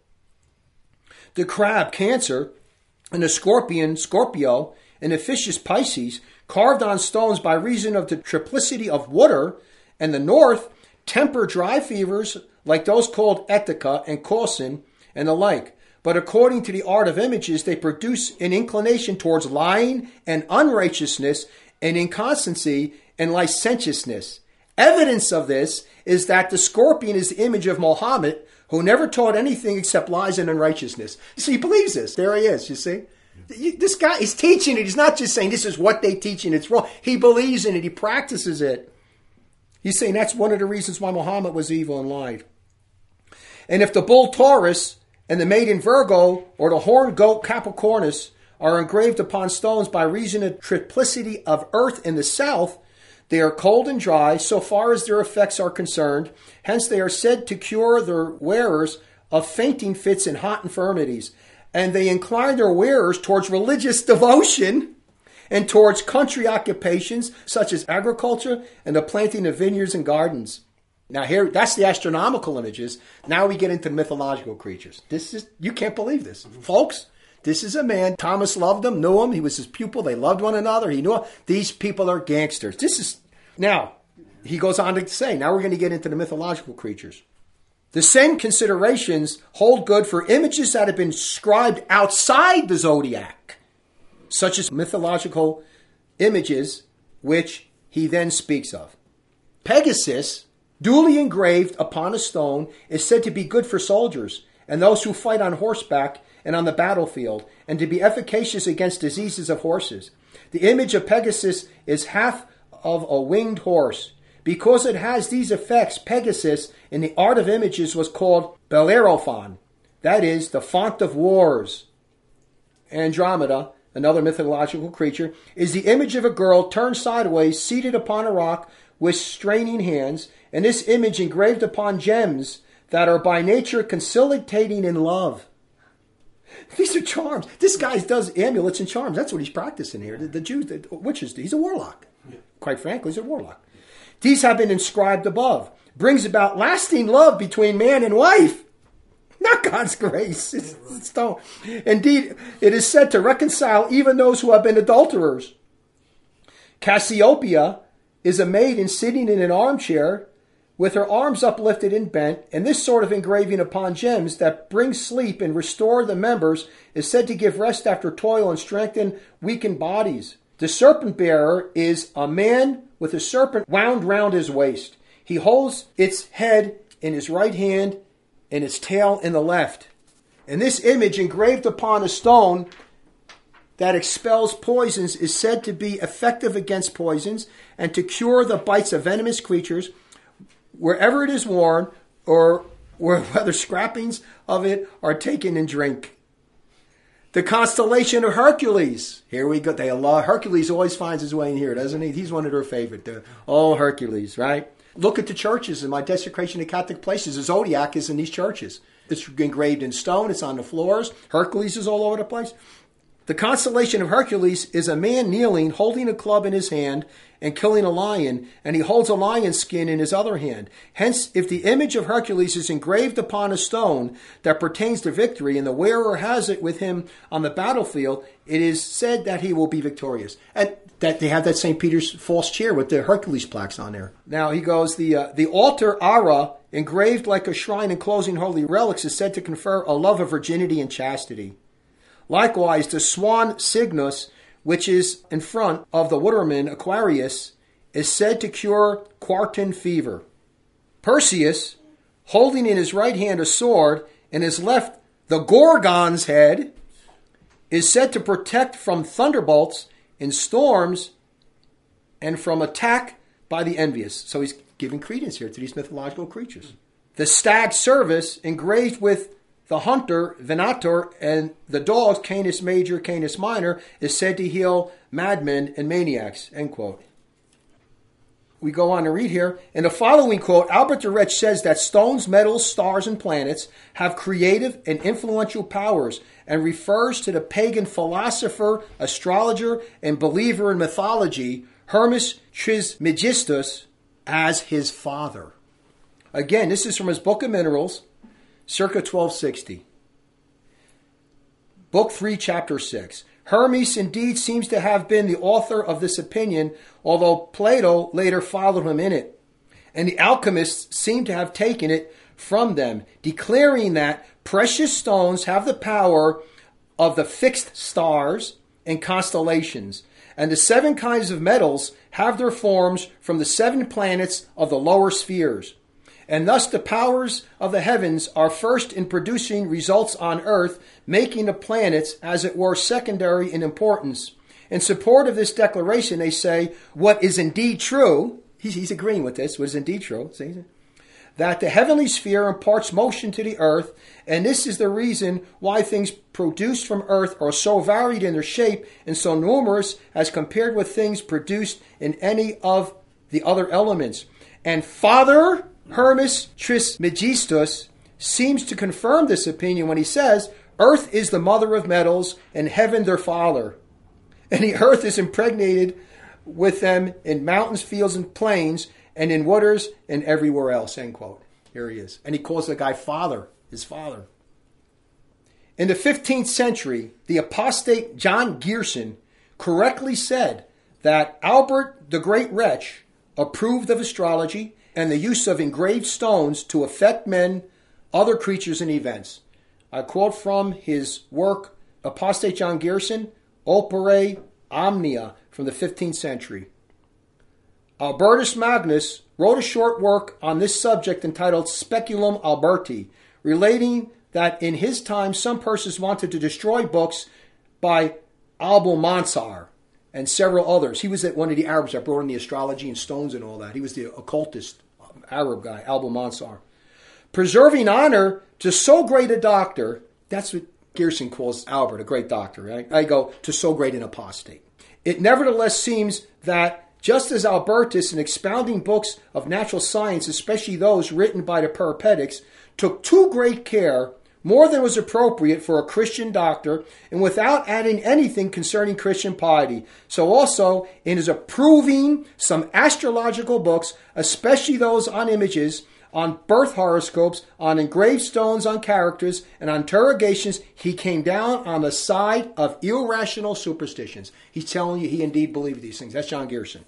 The crab, Cancer, and the scorpion, Scorpio, and the fishes, Pisces, carved on stones by reason of the triplicity of water, and the north, temper dry fevers like those called Etica and Coulson, and the like. But according to the art of images, they produce an inclination towards lying and unrighteousness and inconstancy and licentiousness. Evidence of this is that the scorpion is the image of Muhammad, who never taught anything except lies and unrighteousness. So he believes this. There he is, you see. This guy is teaching it. He's not just saying this is what they teach and it's wrong. He believes in it. He practices it. He's saying that's one of the reasons why Muhammad was evil and lied. And if the bull Taurus and the maiden Virgo or the horned goat Capricornus are engraved upon stones by reason of triplicity of earth in the south, they are cold and dry so far as their effects are concerned. Hence they are said to cure their wearers of fainting fits and hot infirmities. And they incline their wearers towards religious devotion and towards country occupations such as agriculture and the planting of vineyards and gardens. Now here, that's the astronomical images. Now we get into mythological creatures. This is, you can't believe this. Folks, this is a man. Thomas loved him, knew him. He was his pupil. They loved one another. He knew him. These people are gangsters. This is, now, he goes on to say, now we're going to get into the mythological creatures. The same considerations hold good for images that have been scribed outside the zodiac, such as mythological images, which he then speaks of. Pegasus, duly engraved upon a stone, is said to be good for soldiers and those who fight on horseback and on the battlefield, and to be efficacious against diseases of horses. The image of Pegasus is half of a winged horse. Because it has these effects, Pegasus, in the art of images, was called Bellerophon, that is, the font of wars. Andromeda, another mythological creature, is the image of a girl turned sideways, seated upon a rock with straining hands, and this image engraved upon gems that are by nature conciliating in love. These are charms. This guy does amulets and charms. That's what he's practicing here. The, the Jews, the witches, he's a warlock. Quite frankly, he's a warlock. These have been inscribed above. Brings about lasting love between man and wife. Not God's grace. It's, it's no. Indeed, it is said to reconcile even those who have been adulterers. Cassiopeia is a maiden sitting in an armchair with her arms uplifted and bent, and this sort of engraving upon gems that bring sleep and restore the members is said to give rest after toil and strengthen weakened bodies. The serpent bearer is a man with a serpent wound round his waist. He holds its head in his right hand and its tail in the left. And this image engraved upon a stone that expels poisons is said to be effective against poisons and to cure the bites of venomous creatures wherever it is worn, or whether scrappings of it are taken in drink. The constellation of Hercules. Here we go. They love Hercules. Always finds his way in here, doesn't he? He's one of their favorite. The, oh, Hercules, right? Look at the churches in my desecration of Catholic places. The zodiac is in these churches. It's engraved in stone. It's on the floors. Hercules is all over the place. The constellation of Hercules is a man kneeling, holding a club in his hand and killing a lion, and he holds a lion's skin in his other hand. Hence, if the image of Hercules is engraved upon a stone that pertains to victory, and the wearer has it with him on the battlefield, it is said that he will be victorious. And that they have that Saint Peter's false chair with the Hercules plaques on there. Now he goes, the uh, the altar Ara, engraved like a shrine enclosing holy relics, is said to confer a love of virginity and chastity. Likewise, the swan Cygnus, which is in front of the waterman Aquarius, is said to cure quartan fever. Perseus, holding in his right hand a sword, and his left the Gorgon's head, is said to protect from thunderbolts in storms and from attack by the envious. So he's giving credence here to these mythological creatures. The stag Cervus, engraved with the hunter, Venator, and the dogs, Canis Major, Canis Minor, is said to heal madmen and maniacs, end quote. We go on to read here. In the following quote, Albert de Retsch says that stones, metals, stars, and planets have creative and influential powers, and refers to the pagan philosopher, astrologer, and believer in mythology, Hermes Trismegistus, as his father. Again, this is from his Book of Minerals, circa twelve sixty. Book three, Chapter six. Hermes indeed seems to have been the author of this opinion, although Plato later followed him in it. And the alchemists seem to have taken it from them, declaring that precious stones have the power of the fixed stars and constellations, and the seven kinds of metals have their forms from the seven planets of the lower spheres. And thus the powers of the heavens are first in producing results on earth, making the planets, as it were, secondary in importance. In support of this declaration, they say, what is indeed true, he's, he's agreeing with this, what is indeed true, see, that the heavenly sphere imparts motion to the earth, and this is the reason why things produced from earth are so varied in their shape and so numerous as compared with things produced in any of the other elements. And Father Hermes Trismegistus seems to confirm this opinion when he says, earth is the mother of metals and heaven their father. And the earth is impregnated with them in mountains, fields, and plains, and in waters and everywhere else, end quote. Here he is. And he calls the guy father, his father. In the fifteenth century, the apostate John Gerson correctly said that Albert the Great Retsch approved of astrology and the use of engraved stones to affect men, other creatures, and events. I quote from his work, Apostate John Gerson, Opere Omnia, from the fifteenth century. Albertus Magnus wrote a short work on this subject entitled Speculum Alberti, relating that in his time some persons wanted to destroy books by Albomansar and several others. He was one of the Arabs that brought in the astrology and stones and all that. He was the occultist Arab guy, Albomansar. Preserving honor to so great a doctor, that's what Gerson calls Albert, a great doctor. Right? I go, to so great an apostate. It nevertheless seems that just as Albertus, in expounding books of natural science, especially those written by the Peripatetics, took too great care, more than was appropriate for a Christian doctor, and without adding anything concerning Christian piety. So also, in his approving some astrological books, especially those on images, on birth horoscopes, on engraved stones on characters, and on interrogations, he came down on the side of irrational superstitions. He's telling you he indeed believed these things. That's John Gerson.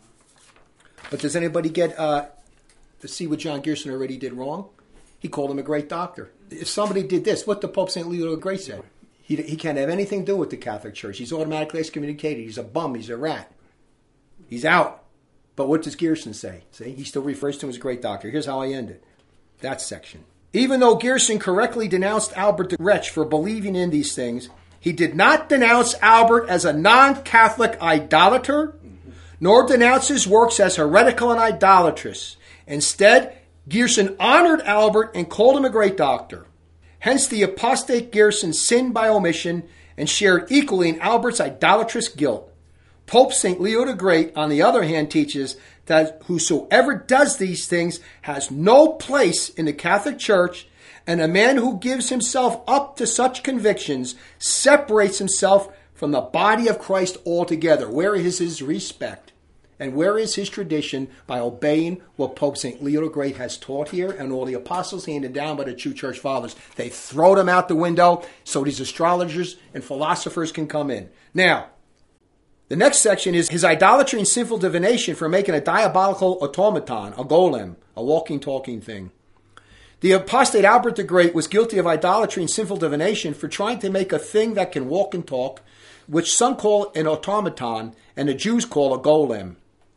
But does anybody get uh, to see what John Gerson already did wrong? He called him a great doctor. If somebody did this, what the Pope Saint Leo the Great said, he, he can't have anything to do with the Catholic Church. He's automatically excommunicated. He's a bum. He's a rat. He's out. But what does Gerson say? See, he still refers to him as a great doctor. Here's how I end it. That section. Even though Gerson correctly denounced Albert the Retsch for believing in these things, he did not denounce Albert as a non-Catholic idolater, nor denounce his works as heretical and idolatrous. Instead, Gerson honored Albert and called him a great doctor. Hence, the apostate Gerson sinned by omission and shared equally in Albert's idolatrous guilt. Pope Saint Leo the Great, on the other hand, teaches that whosoever does these things has no place in the Catholic Church, and a man who gives himself up to such convictions separates himself from the body of Christ altogether. Where is his respect? And where is his tradition by obeying what Pope Saint Leo the Great has taught here and all the apostles handed down by the true church fathers? They throw them out the window so these astrologers and philosophers can come in. Now, the next section is his idolatry and sinful divination for making a diabolical automaton, a golem, a walking, talking thing. The apostate Albert the Great was guilty of idolatry and sinful divination for trying to make a thing that can walk and talk, which some call an automaton and the Jews call a golem.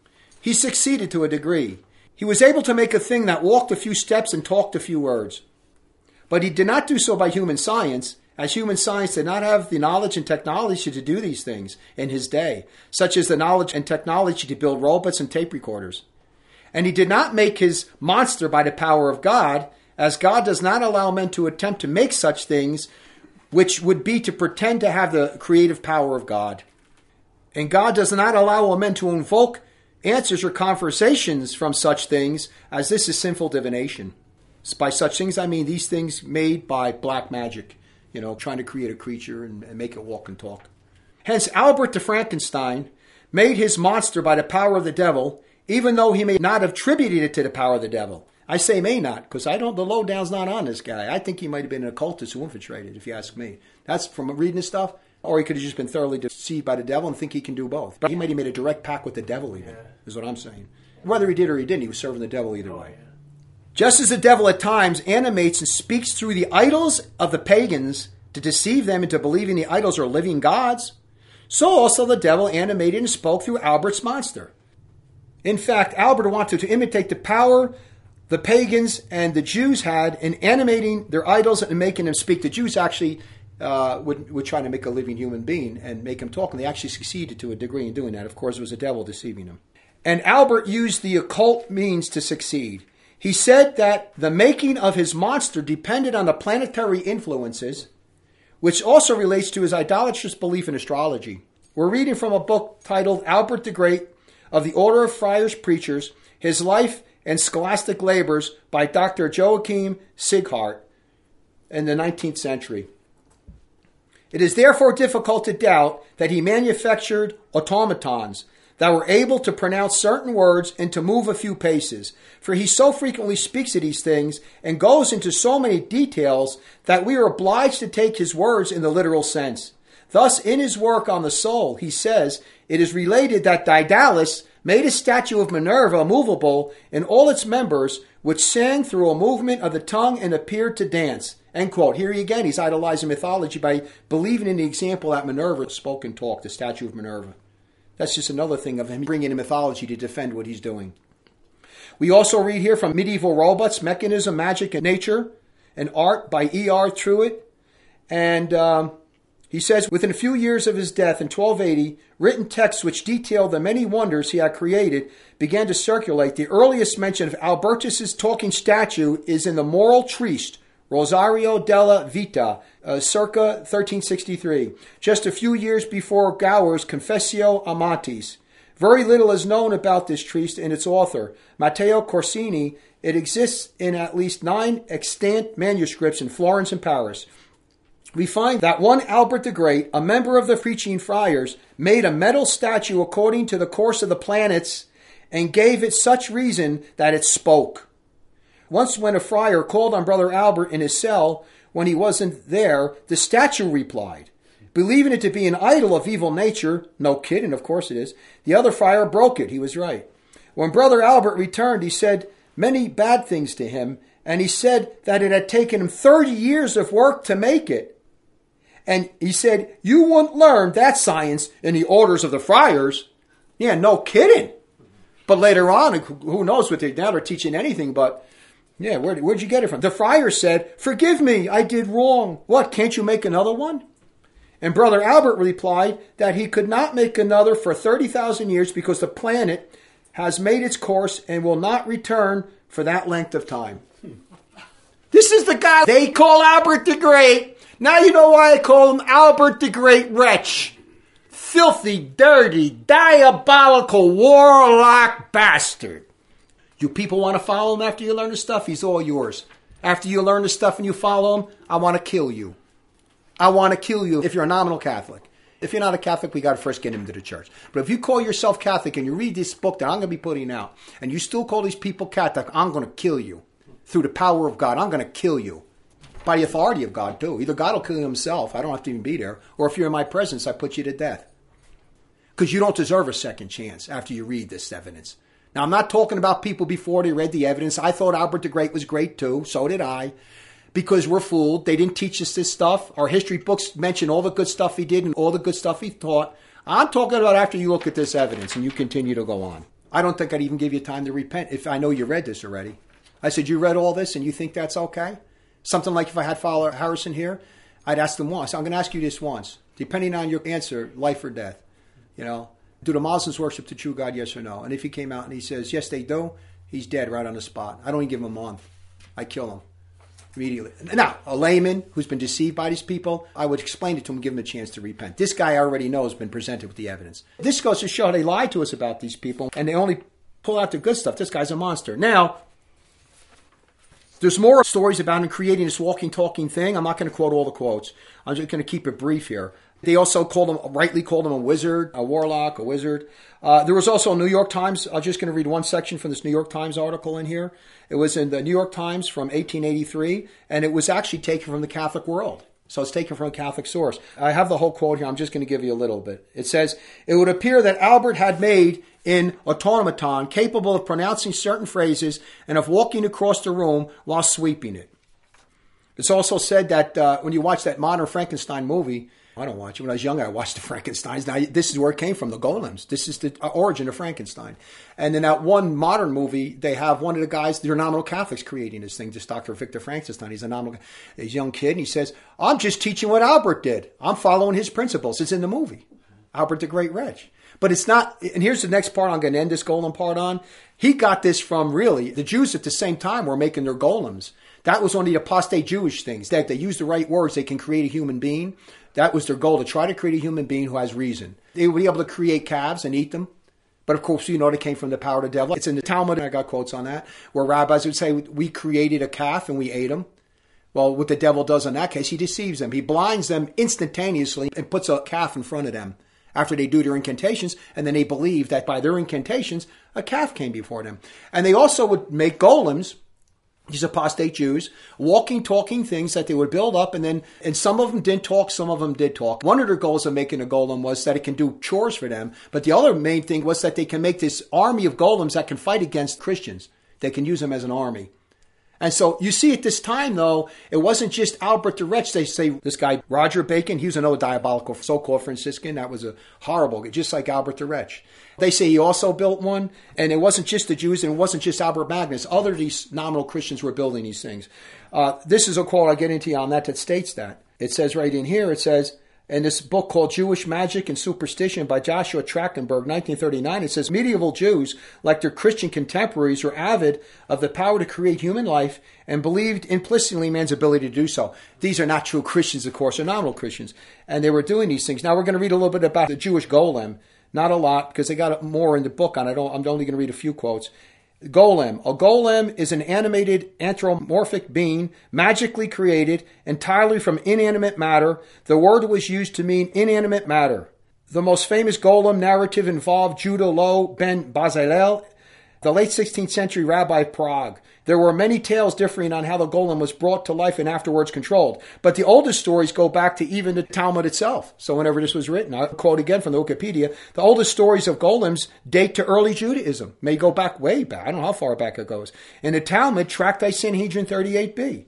He succeeded to a degree. He was able to make a thing that walked a few steps and talked a few words. But he did not do so by human science, as human science did not have the knowledge and technology to do these things in his day, such as the knowledge and technology to build robots and tape recorders. And he did not make his monster by the power of God, as God does not allow men to attempt to make such things, which would be to pretend to have the creative power of God. And God does not allow men to invoke answers or conversations from such things, as this is sinful divination. By such things, I mean these things made by black magic, you know, trying to create a creature and, and make it walk and talk. Hence, Albert de Frankenstein made his monster by the power of the devil, even though he may not have attributed it to the power of the devil. I say may not, because I don't. The lowdown's not on this guy. I think he might have been an occultist who infiltrated, if you ask me. That's from reading this stuff. Or he could have just been thoroughly deceived by the devil and think he can do both. But he might have made a direct pact with the devil even, yeah. is what I'm saying. Whether he did or he didn't, he was serving the devil either oh, way. Yeah. Just as the devil at times animates and speaks through the idols of the pagans to deceive them into believing the idols are living gods, so also the devil animated and spoke through Albert's monster. In fact, Albert wanted to imitate the power the pagans and the Jews had in animating their idols and making them speak. The Jews actually uh, would, would try to make a living human being and make him talk, and they actually succeeded to a degree in doing that. Of course, it was the devil deceiving them. And Albert used the occult means to succeed. He said that the making of his monster depended on the planetary influences, which also relates to his idolatrous belief in astrology. We're reading from a book titled Albert the Great of the Order of Friars Preachers, His Life and Scholastic Labors by Doctor Joachim Sighart in the nineteenth century. It is therefore difficult to doubt that he manufactured automatons that were able to pronounce certain words and to move a few paces, for he so frequently speaks of these things and goes into so many details that we are obliged to take his words in the literal sense. Thus, in his work on the soul, he says, it is related that Daedalus made a statue of Minerva movable in all its members, which sang through a movement of the tongue and appeared to dance. End quote. Here he again, he's idolizing mythology by believing in the example that Minerva spoke and talked, the statue of Minerva. That's just another thing of him bringing in mythology to defend what he's doing. We also read here from Medieval Robots, Mechanism, Magic, and Nature, and Art by E R Truitt. And um, he says, within a few years of his death in twelve eighty, written texts which detail the many wonders he had created began to circulate. The earliest mention of Albertus's talking statue is in the Moral Triste, Rosario della Vita, uh, circa thirteen sixty-three, just a few years before Gower's Confessio Amantis. Very little is known about this Triste and its author, Matteo Corsini. It exists in at least nine extant manuscripts in Florence and Paris. We find that one Albert the Great, a member of the Preaching Friars, made a metal statue according to the course of the planets and gave it such reason that it spoke. Once when a friar called on Brother Albert in his cell when he wasn't there, the statue replied, believing it to be an idol of evil nature. No kidding, of course it is. The other friar broke it. He was right. When Brother Albert returned, he said many bad things to him, and he said that it had taken him thirty years of work to make it. And he said, you won't learn that science in the orders of the friars. Yeah, no kidding. But later on, who knows what they now they're teaching anything but... Yeah, where, where'd you get it from? The friar said, forgive me, I did wrong. What, can't you make another one? And Brother Albert replied that he could not make another for thirty thousand years because the planet has made its course and will not return for that length of time. This is the guy they call Albert the Great. Now you know why I call him Albert the Great Wretch. Filthy, dirty, diabolical, warlock bastard. You people want to follow him after you learn the stuff? He's all yours. After you learn the stuff and you follow him, I want to kill you. I want to kill you if you're a nominal Catholic. If you're not a Catholic, we got to first get into the church. But if you call yourself Catholic and you read this book that I'm going to be putting out, and you still call these people Catholic, I'm going to kill you. Through the power of God, I'm going to kill you. By the authority of God, too. Either God will kill you himself, I don't have to even be there, or if you're in my presence, I put you to death. Because you don't deserve a second chance after you read this evidence. Now, I'm not talking about people before they read the evidence. I thought Albert the Great was great, too. So did I. Because we're fooled. They didn't teach us this stuff. Our history books mention all the good stuff he did and all the good stuff he taught. I'm talking about after you look at this evidence and you continue to go on. I don't think I'd even give you time to repent if I know you read this already. I said, you read all this and you think that's okay? Something like if I had Father Harrison here, I'd ask them once. I'm going to ask you this once. Depending on your answer, life or death. You know, do the Muslims worship the true God, yes or no? And if he came out and he says, yes, they do, he's dead right on the spot. I don't even give him a month. I kill him immediately. Now, a layman who's been deceived by these people, I would explain it to him, give him a chance to repent. This guy I already know has been presented with the evidence. This goes to show how they lied to us about these people, and they only pull out the good stuff. This guy's a monster. Now, there's more stories about him creating this walking, talking thing. I'm not going to quote all the quotes. I'm just going to keep it brief here. They also called him, rightly called him a wizard, a warlock, a wizard. Uh, there was also a New York Times. I'm just going to read one section from this New York Times article in here. It was in the New York Times from eighteen eighty-three, and it was actually taken from the Catholic world. So it's taken from a Catholic source. I have the whole quote here. I'm just going to give you a little bit. It says, it would appear that Albert had made an automaton capable of pronouncing certain phrases and of walking across the room while sweeping it. It's also said that uh, when you watch that modern Frankenstein movie, I don't watch it. When I was younger, I watched the Frankensteins. Now, this is where it came from, the golems. This is the origin of Frankenstein. And in that one modern movie, they have one of the guys, they're nominal Catholics creating this thing, this Doctor Victor Frankenstein. He's a nominal, he's a young kid, and he says, I'm just teaching what Albert did. I'm following his principles. It's in the movie, Albert the Great Wretch. But it's not, and here's the next part I'm going to end this golem part on. He got this from, really, the Jews at the same time were making their golems. That was one of the apostate Jewish things. That they use the right words, they can create a human being. That was their goal, to try to create a human being who has reason. They would be able to create calves and eat them. But of course, you know, they came from the power of the devil. It's in the Talmud, and I got quotes on that, where rabbis would say, we created a calf and we ate him. Well, what the devil does in that case, he deceives them. He blinds them instantaneously and puts a calf in front of them after they do their incantations. And then they believe that by their incantations, a calf came before them. And they also would make golems, these apostate Jews, walking, talking things that they would build up, and then, and some of them didn't talk, some of them did talk. One of their goals of making a golem was that it can do chores for them, but the other main thing was that they can make this army of golems that can fight against Christians. They can use them as an army. And so you see at this time, though, it wasn't just Albert the Wretch. They say this guy, Roger Bacon, he was another diabolical so-called Franciscan. That was a horrible, just like Albert the Wretch. They say he also built one, and it wasn't just the Jews, and it wasn't just Albert Magnus. Other these nominal Christians were building these things. Uh, this is a quote I'll get into on that that states that. It says right in here, it says, in this book called Jewish Magic and Superstition by Joshua Trachtenberg, nineteen thirty-nine, it says, medieval Jews, like their Christian contemporaries, were avid of the power to create human life and believed implicitly in man's ability to do so. These are not true Christians, of course, they're nominal Christians. And they were doing these things. Now we're going to read a little bit about the Jewish golem. Not a lot, because they got more in the book on it. I'm only going to read a few quotes. Golem. A golem is an animated anthropomorphic being, magically created entirely from inanimate matter. The word was used to mean inanimate matter. The most famous golem narrative involved Judah Loew ben Bazalel, the late sixteenth century rabbi of Prague. There were many tales differing on how the golem was brought to life and afterwards controlled. But the oldest stories go back to even the Talmud itself. So whenever this was written, I'll quote again from the Wikipedia, the oldest stories of golems date to early Judaism. May go back way back. I don't know how far back it goes. In the Talmud, Tractate Sanhedrin thirty-eight b.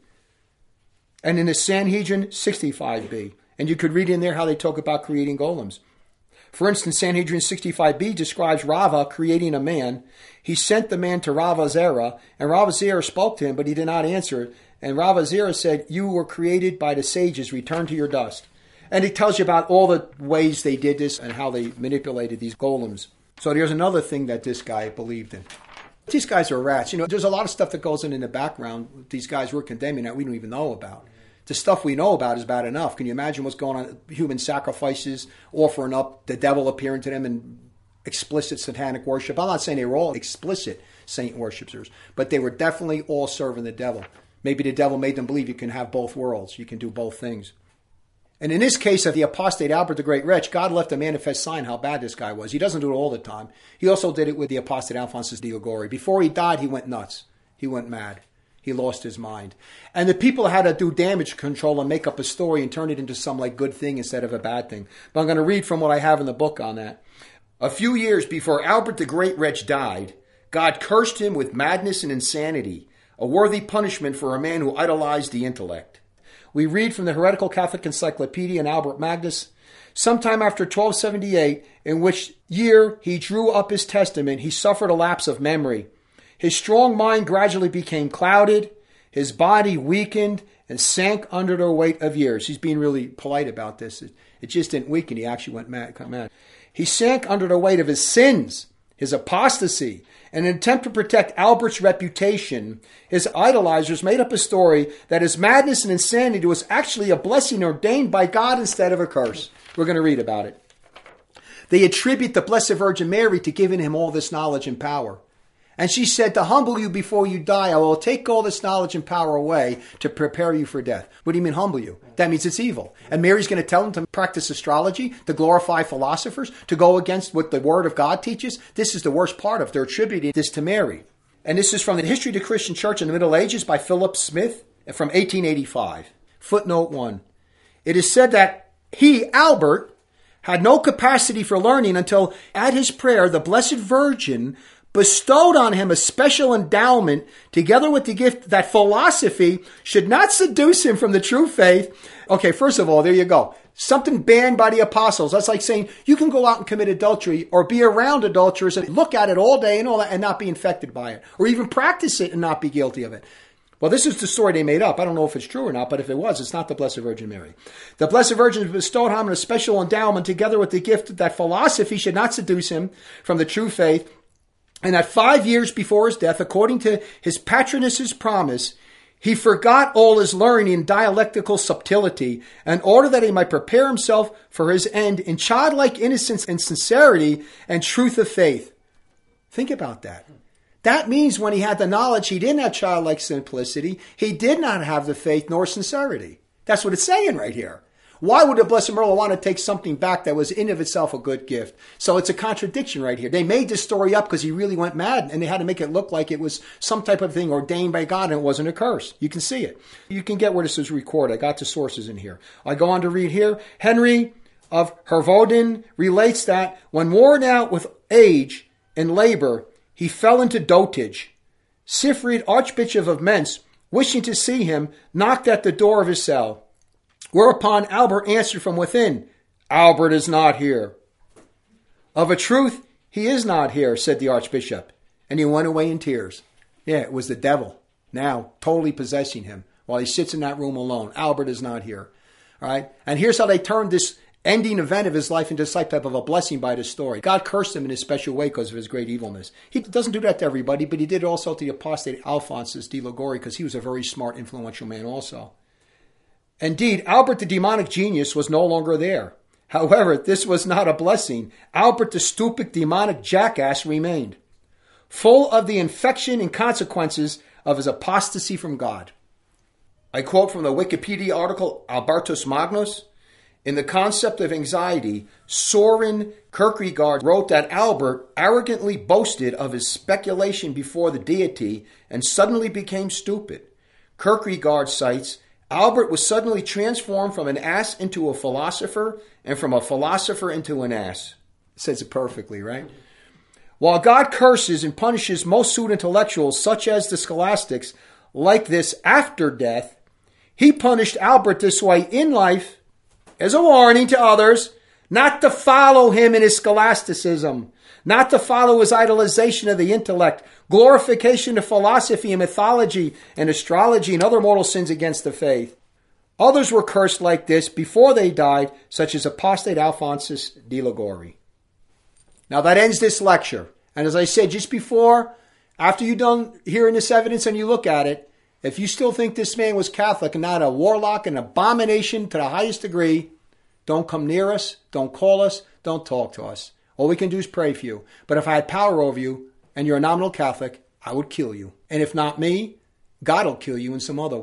And in the Sanhedrin sixty-five b. And you could read in there how they talk about creating golems. For instance, Sanhedrin sixty-five b describes Rava creating a man. He sent the man to Rava Zera, and Rava Zera spoke to him, but he did not answer. And Rava Zera said, you were created by the sages, return to your dust. And it tells you about all the ways they did this and how they manipulated these golems. So there's another thing that this guy believed in. These guys are rats. You know, there's a lot of stuff that goes in in the background. These guys were condemning that we don't even know about. The stuff we know about is bad enough. Can you imagine what's going on? Human sacrifices, offering up, the devil appearing to them in explicit satanic worship. I'm not saying they were all explicit saint worshipers, but they were definitely all serving the devil. Maybe the devil made them believe you can have both worlds. You can do both things. And in this case of the apostate Albert the Great Wretch, God left a manifest sign how bad this guy was. He doesn't do it all the time. He also did it with the apostate Alphonsus de Liguori. Before he died, he went nuts. He went mad. He lost his mind. And the people had to do damage control and make up a story and turn it into some like good thing instead of a bad thing. But I'm going to read from what I have in the book on that. A few years before Albert the Great Wretch died, God cursed him with madness and insanity, a worthy punishment for a man who idolized the intellect. We read from the Heretical Catholic Encyclopedia and Albert Magnus, sometime after twelve seventy-eight, in which year he drew up his testament, he suffered a lapse of memory. His strong mind gradually became clouded, his body weakened, and sank under the weight of years. He's being really polite about this. It, it just didn't weaken, he actually went mad, got mad. He sank under the weight of his sins, his apostasy. In an attempt to protect Albert's reputation, his idolizers made up a story that his madness and insanity was actually a blessing ordained by God instead of a curse. We're going to read about it. They attribute the Blessed Virgin Mary to giving him all this knowledge and power. And she said, to humble you before you die, I will take all this knowledge and power away to prepare you for death. What do you mean humble you? That means it's evil. And Mary's going to tell them to practice astrology, to glorify philosophers, to go against what the Word of God teaches. This is the worst part of it. They're attributing this to Mary. And this is from the History of the Christian Church in the Middle Ages by Philip Smith from eighteen eighty-five. Footnote one. It is said that he, Albert, had no capacity for learning until at his prayer, the Blessed Virgin bestowed on him a special endowment together with the gift that philosophy should not seduce him from the true faith. Okay, first of all, there you go. Something banned by the apostles. That's like saying you can go out and commit adultery or be around adulterers and look at it all day and all that and not be infected by it, or even practice it and not be guilty of it. Well, this is the story they made up. I don't know if it's true or not, but if it was, it's not the Blessed Virgin Mary. The Blessed Virgin bestowed on him a special endowment together with the gift that philosophy should not seduce him from the true faith, and that five years before his death, according to his patroness's promise, he forgot all his learning and dialectical subtlety in order that he might prepare himself for his end in childlike innocence and sincerity and truth of faith. Think about that. That means when he had the knowledge, he didn't have childlike simplicity. He did not have the faith nor sincerity. That's what it's saying right here. Why would the Blessed Merla want to take something back that was in of itself a good gift? So it's a contradiction right here. They made this story up because he really went mad and they had to make it look like it was some type of thing ordained by God and it wasn't a curse. You can see it. You can get where this is recorded. I got the sources in here. I go on to read here. Henry of Hervoden relates that when worn out with age and labor, he fell into dotage. Siegfried, Archbishop of Mentz, wishing to see him, knocked at the door of his cell. Whereupon Albert answered from within, Albert is not here. Of a truth, he is not here, said the Archbishop. And he went away in tears. Yeah, it was the devil now totally possessing him while he sits in that room alone. Albert is not here. All right. And here's how they turned this ending event of his life into some type of a blessing by this story. God cursed him in a special way because of his great evilness. He doesn't do that to everybody, but he did it also to the apostate Alphonsus de Liguori because he was a very smart, influential man also. Indeed, Albert the demonic genius was no longer there. However, this was not a blessing. Albert the stupid demonic jackass remained, full of the infection and consequences of his apostasy from God. I quote from the Wikipedia article Albertus Magnus. In The Concept of Anxiety, Soren Kierkegaard wrote that Albert arrogantly boasted of his speculation before the deity and suddenly became stupid. Kierkegaard cites, Albert was suddenly transformed from an ass into a philosopher and from a philosopher into an ass. It says it perfectly, right? While God curses and punishes most pseudo-intellectuals, such as the scholastics, like this after death, he punished Albert this way in life as a warning to others not to follow him in his scholasticism, not to follow his idolization of the intellect, glorification of philosophy and mythology and astrology and other mortal sins against the faith. Others were cursed like this before they died, such as apostate Alphonsus de Liguori. Now that ends this lecture. And as I said just before, after you're done hearing this evidence and you look at it, if you still think this man was Catholic and not a warlock and abomination to the highest degree, don't come near us, don't call us, don't talk to us. All we can do is pray for you. But if I had power over you and you're a nominal Catholic, I would kill you. And if not me, God will kill you in some other way.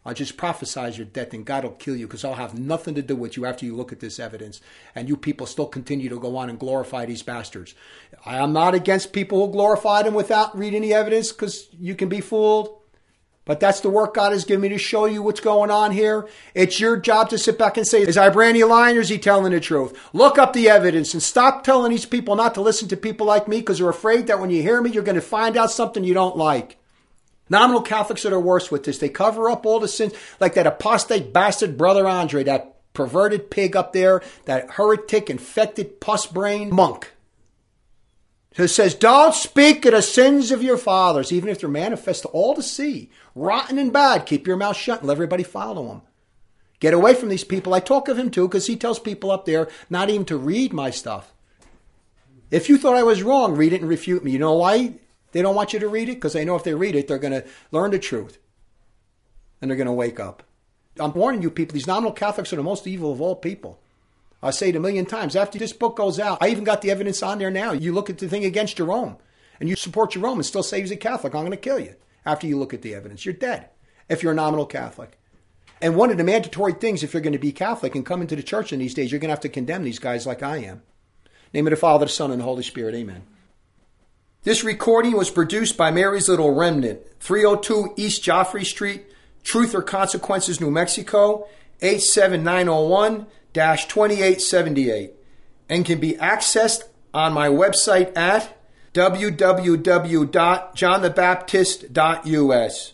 I'll just prophesy your death and God will kill you because I'll have nothing to do with you after you look at this evidence. And you people still continue to go on and glorify these bastards. I am not against people who glorify them without reading the evidence because you can be fooled. But that's the work God has given me to show you what's going on here. It's your job to sit back and say, is Ibrani lying or is he telling the truth? Look up the evidence and stop telling these people not to listen to people like me because they're afraid that when you hear me, you're going to find out something you don't like. Nominal Catholics are the worst with this. They cover up all the sins, like that apostate bastard Brother Andre, that perverted pig up there, that heretic, infected, pus-brain monk. Who says, don't speak of the sins of your fathers, even if they're manifest to all to see. Rotten and bad. Keep your mouth shut and let everybody follow him. Get away from these people. I talk of him too, because he tells people up there not even to read my stuff. If you thought I was wrong, read it and refute me. You know why they don't want you to read it? Because they know if they read it, they're going to learn the truth. And they're going to wake up. I'm warning you people, these nominal Catholics are the most evil of all people. I say it a million times. After this book goes out, I even got the evidence on there now. You look at the thing against Jerome, and you support Jerome and still say he's a Catholic. I'm going to kill you after you look at the evidence. You're dead if you're a nominal Catholic. And one of the mandatory things, if you're going to be Catholic and come into the church in these days, you're going to have to condemn these guys like I am. In the name of the Father, the Son, and the Holy Spirit. Amen. This recording was produced by Mary's Little Remnant, three oh two East Joffrey Street, Truth or Consequences, New Mexico, eight seven nine oh one dash twenty-eight seventy-eight, and can be accessed on my website at w w w dot john the baptist dot u s.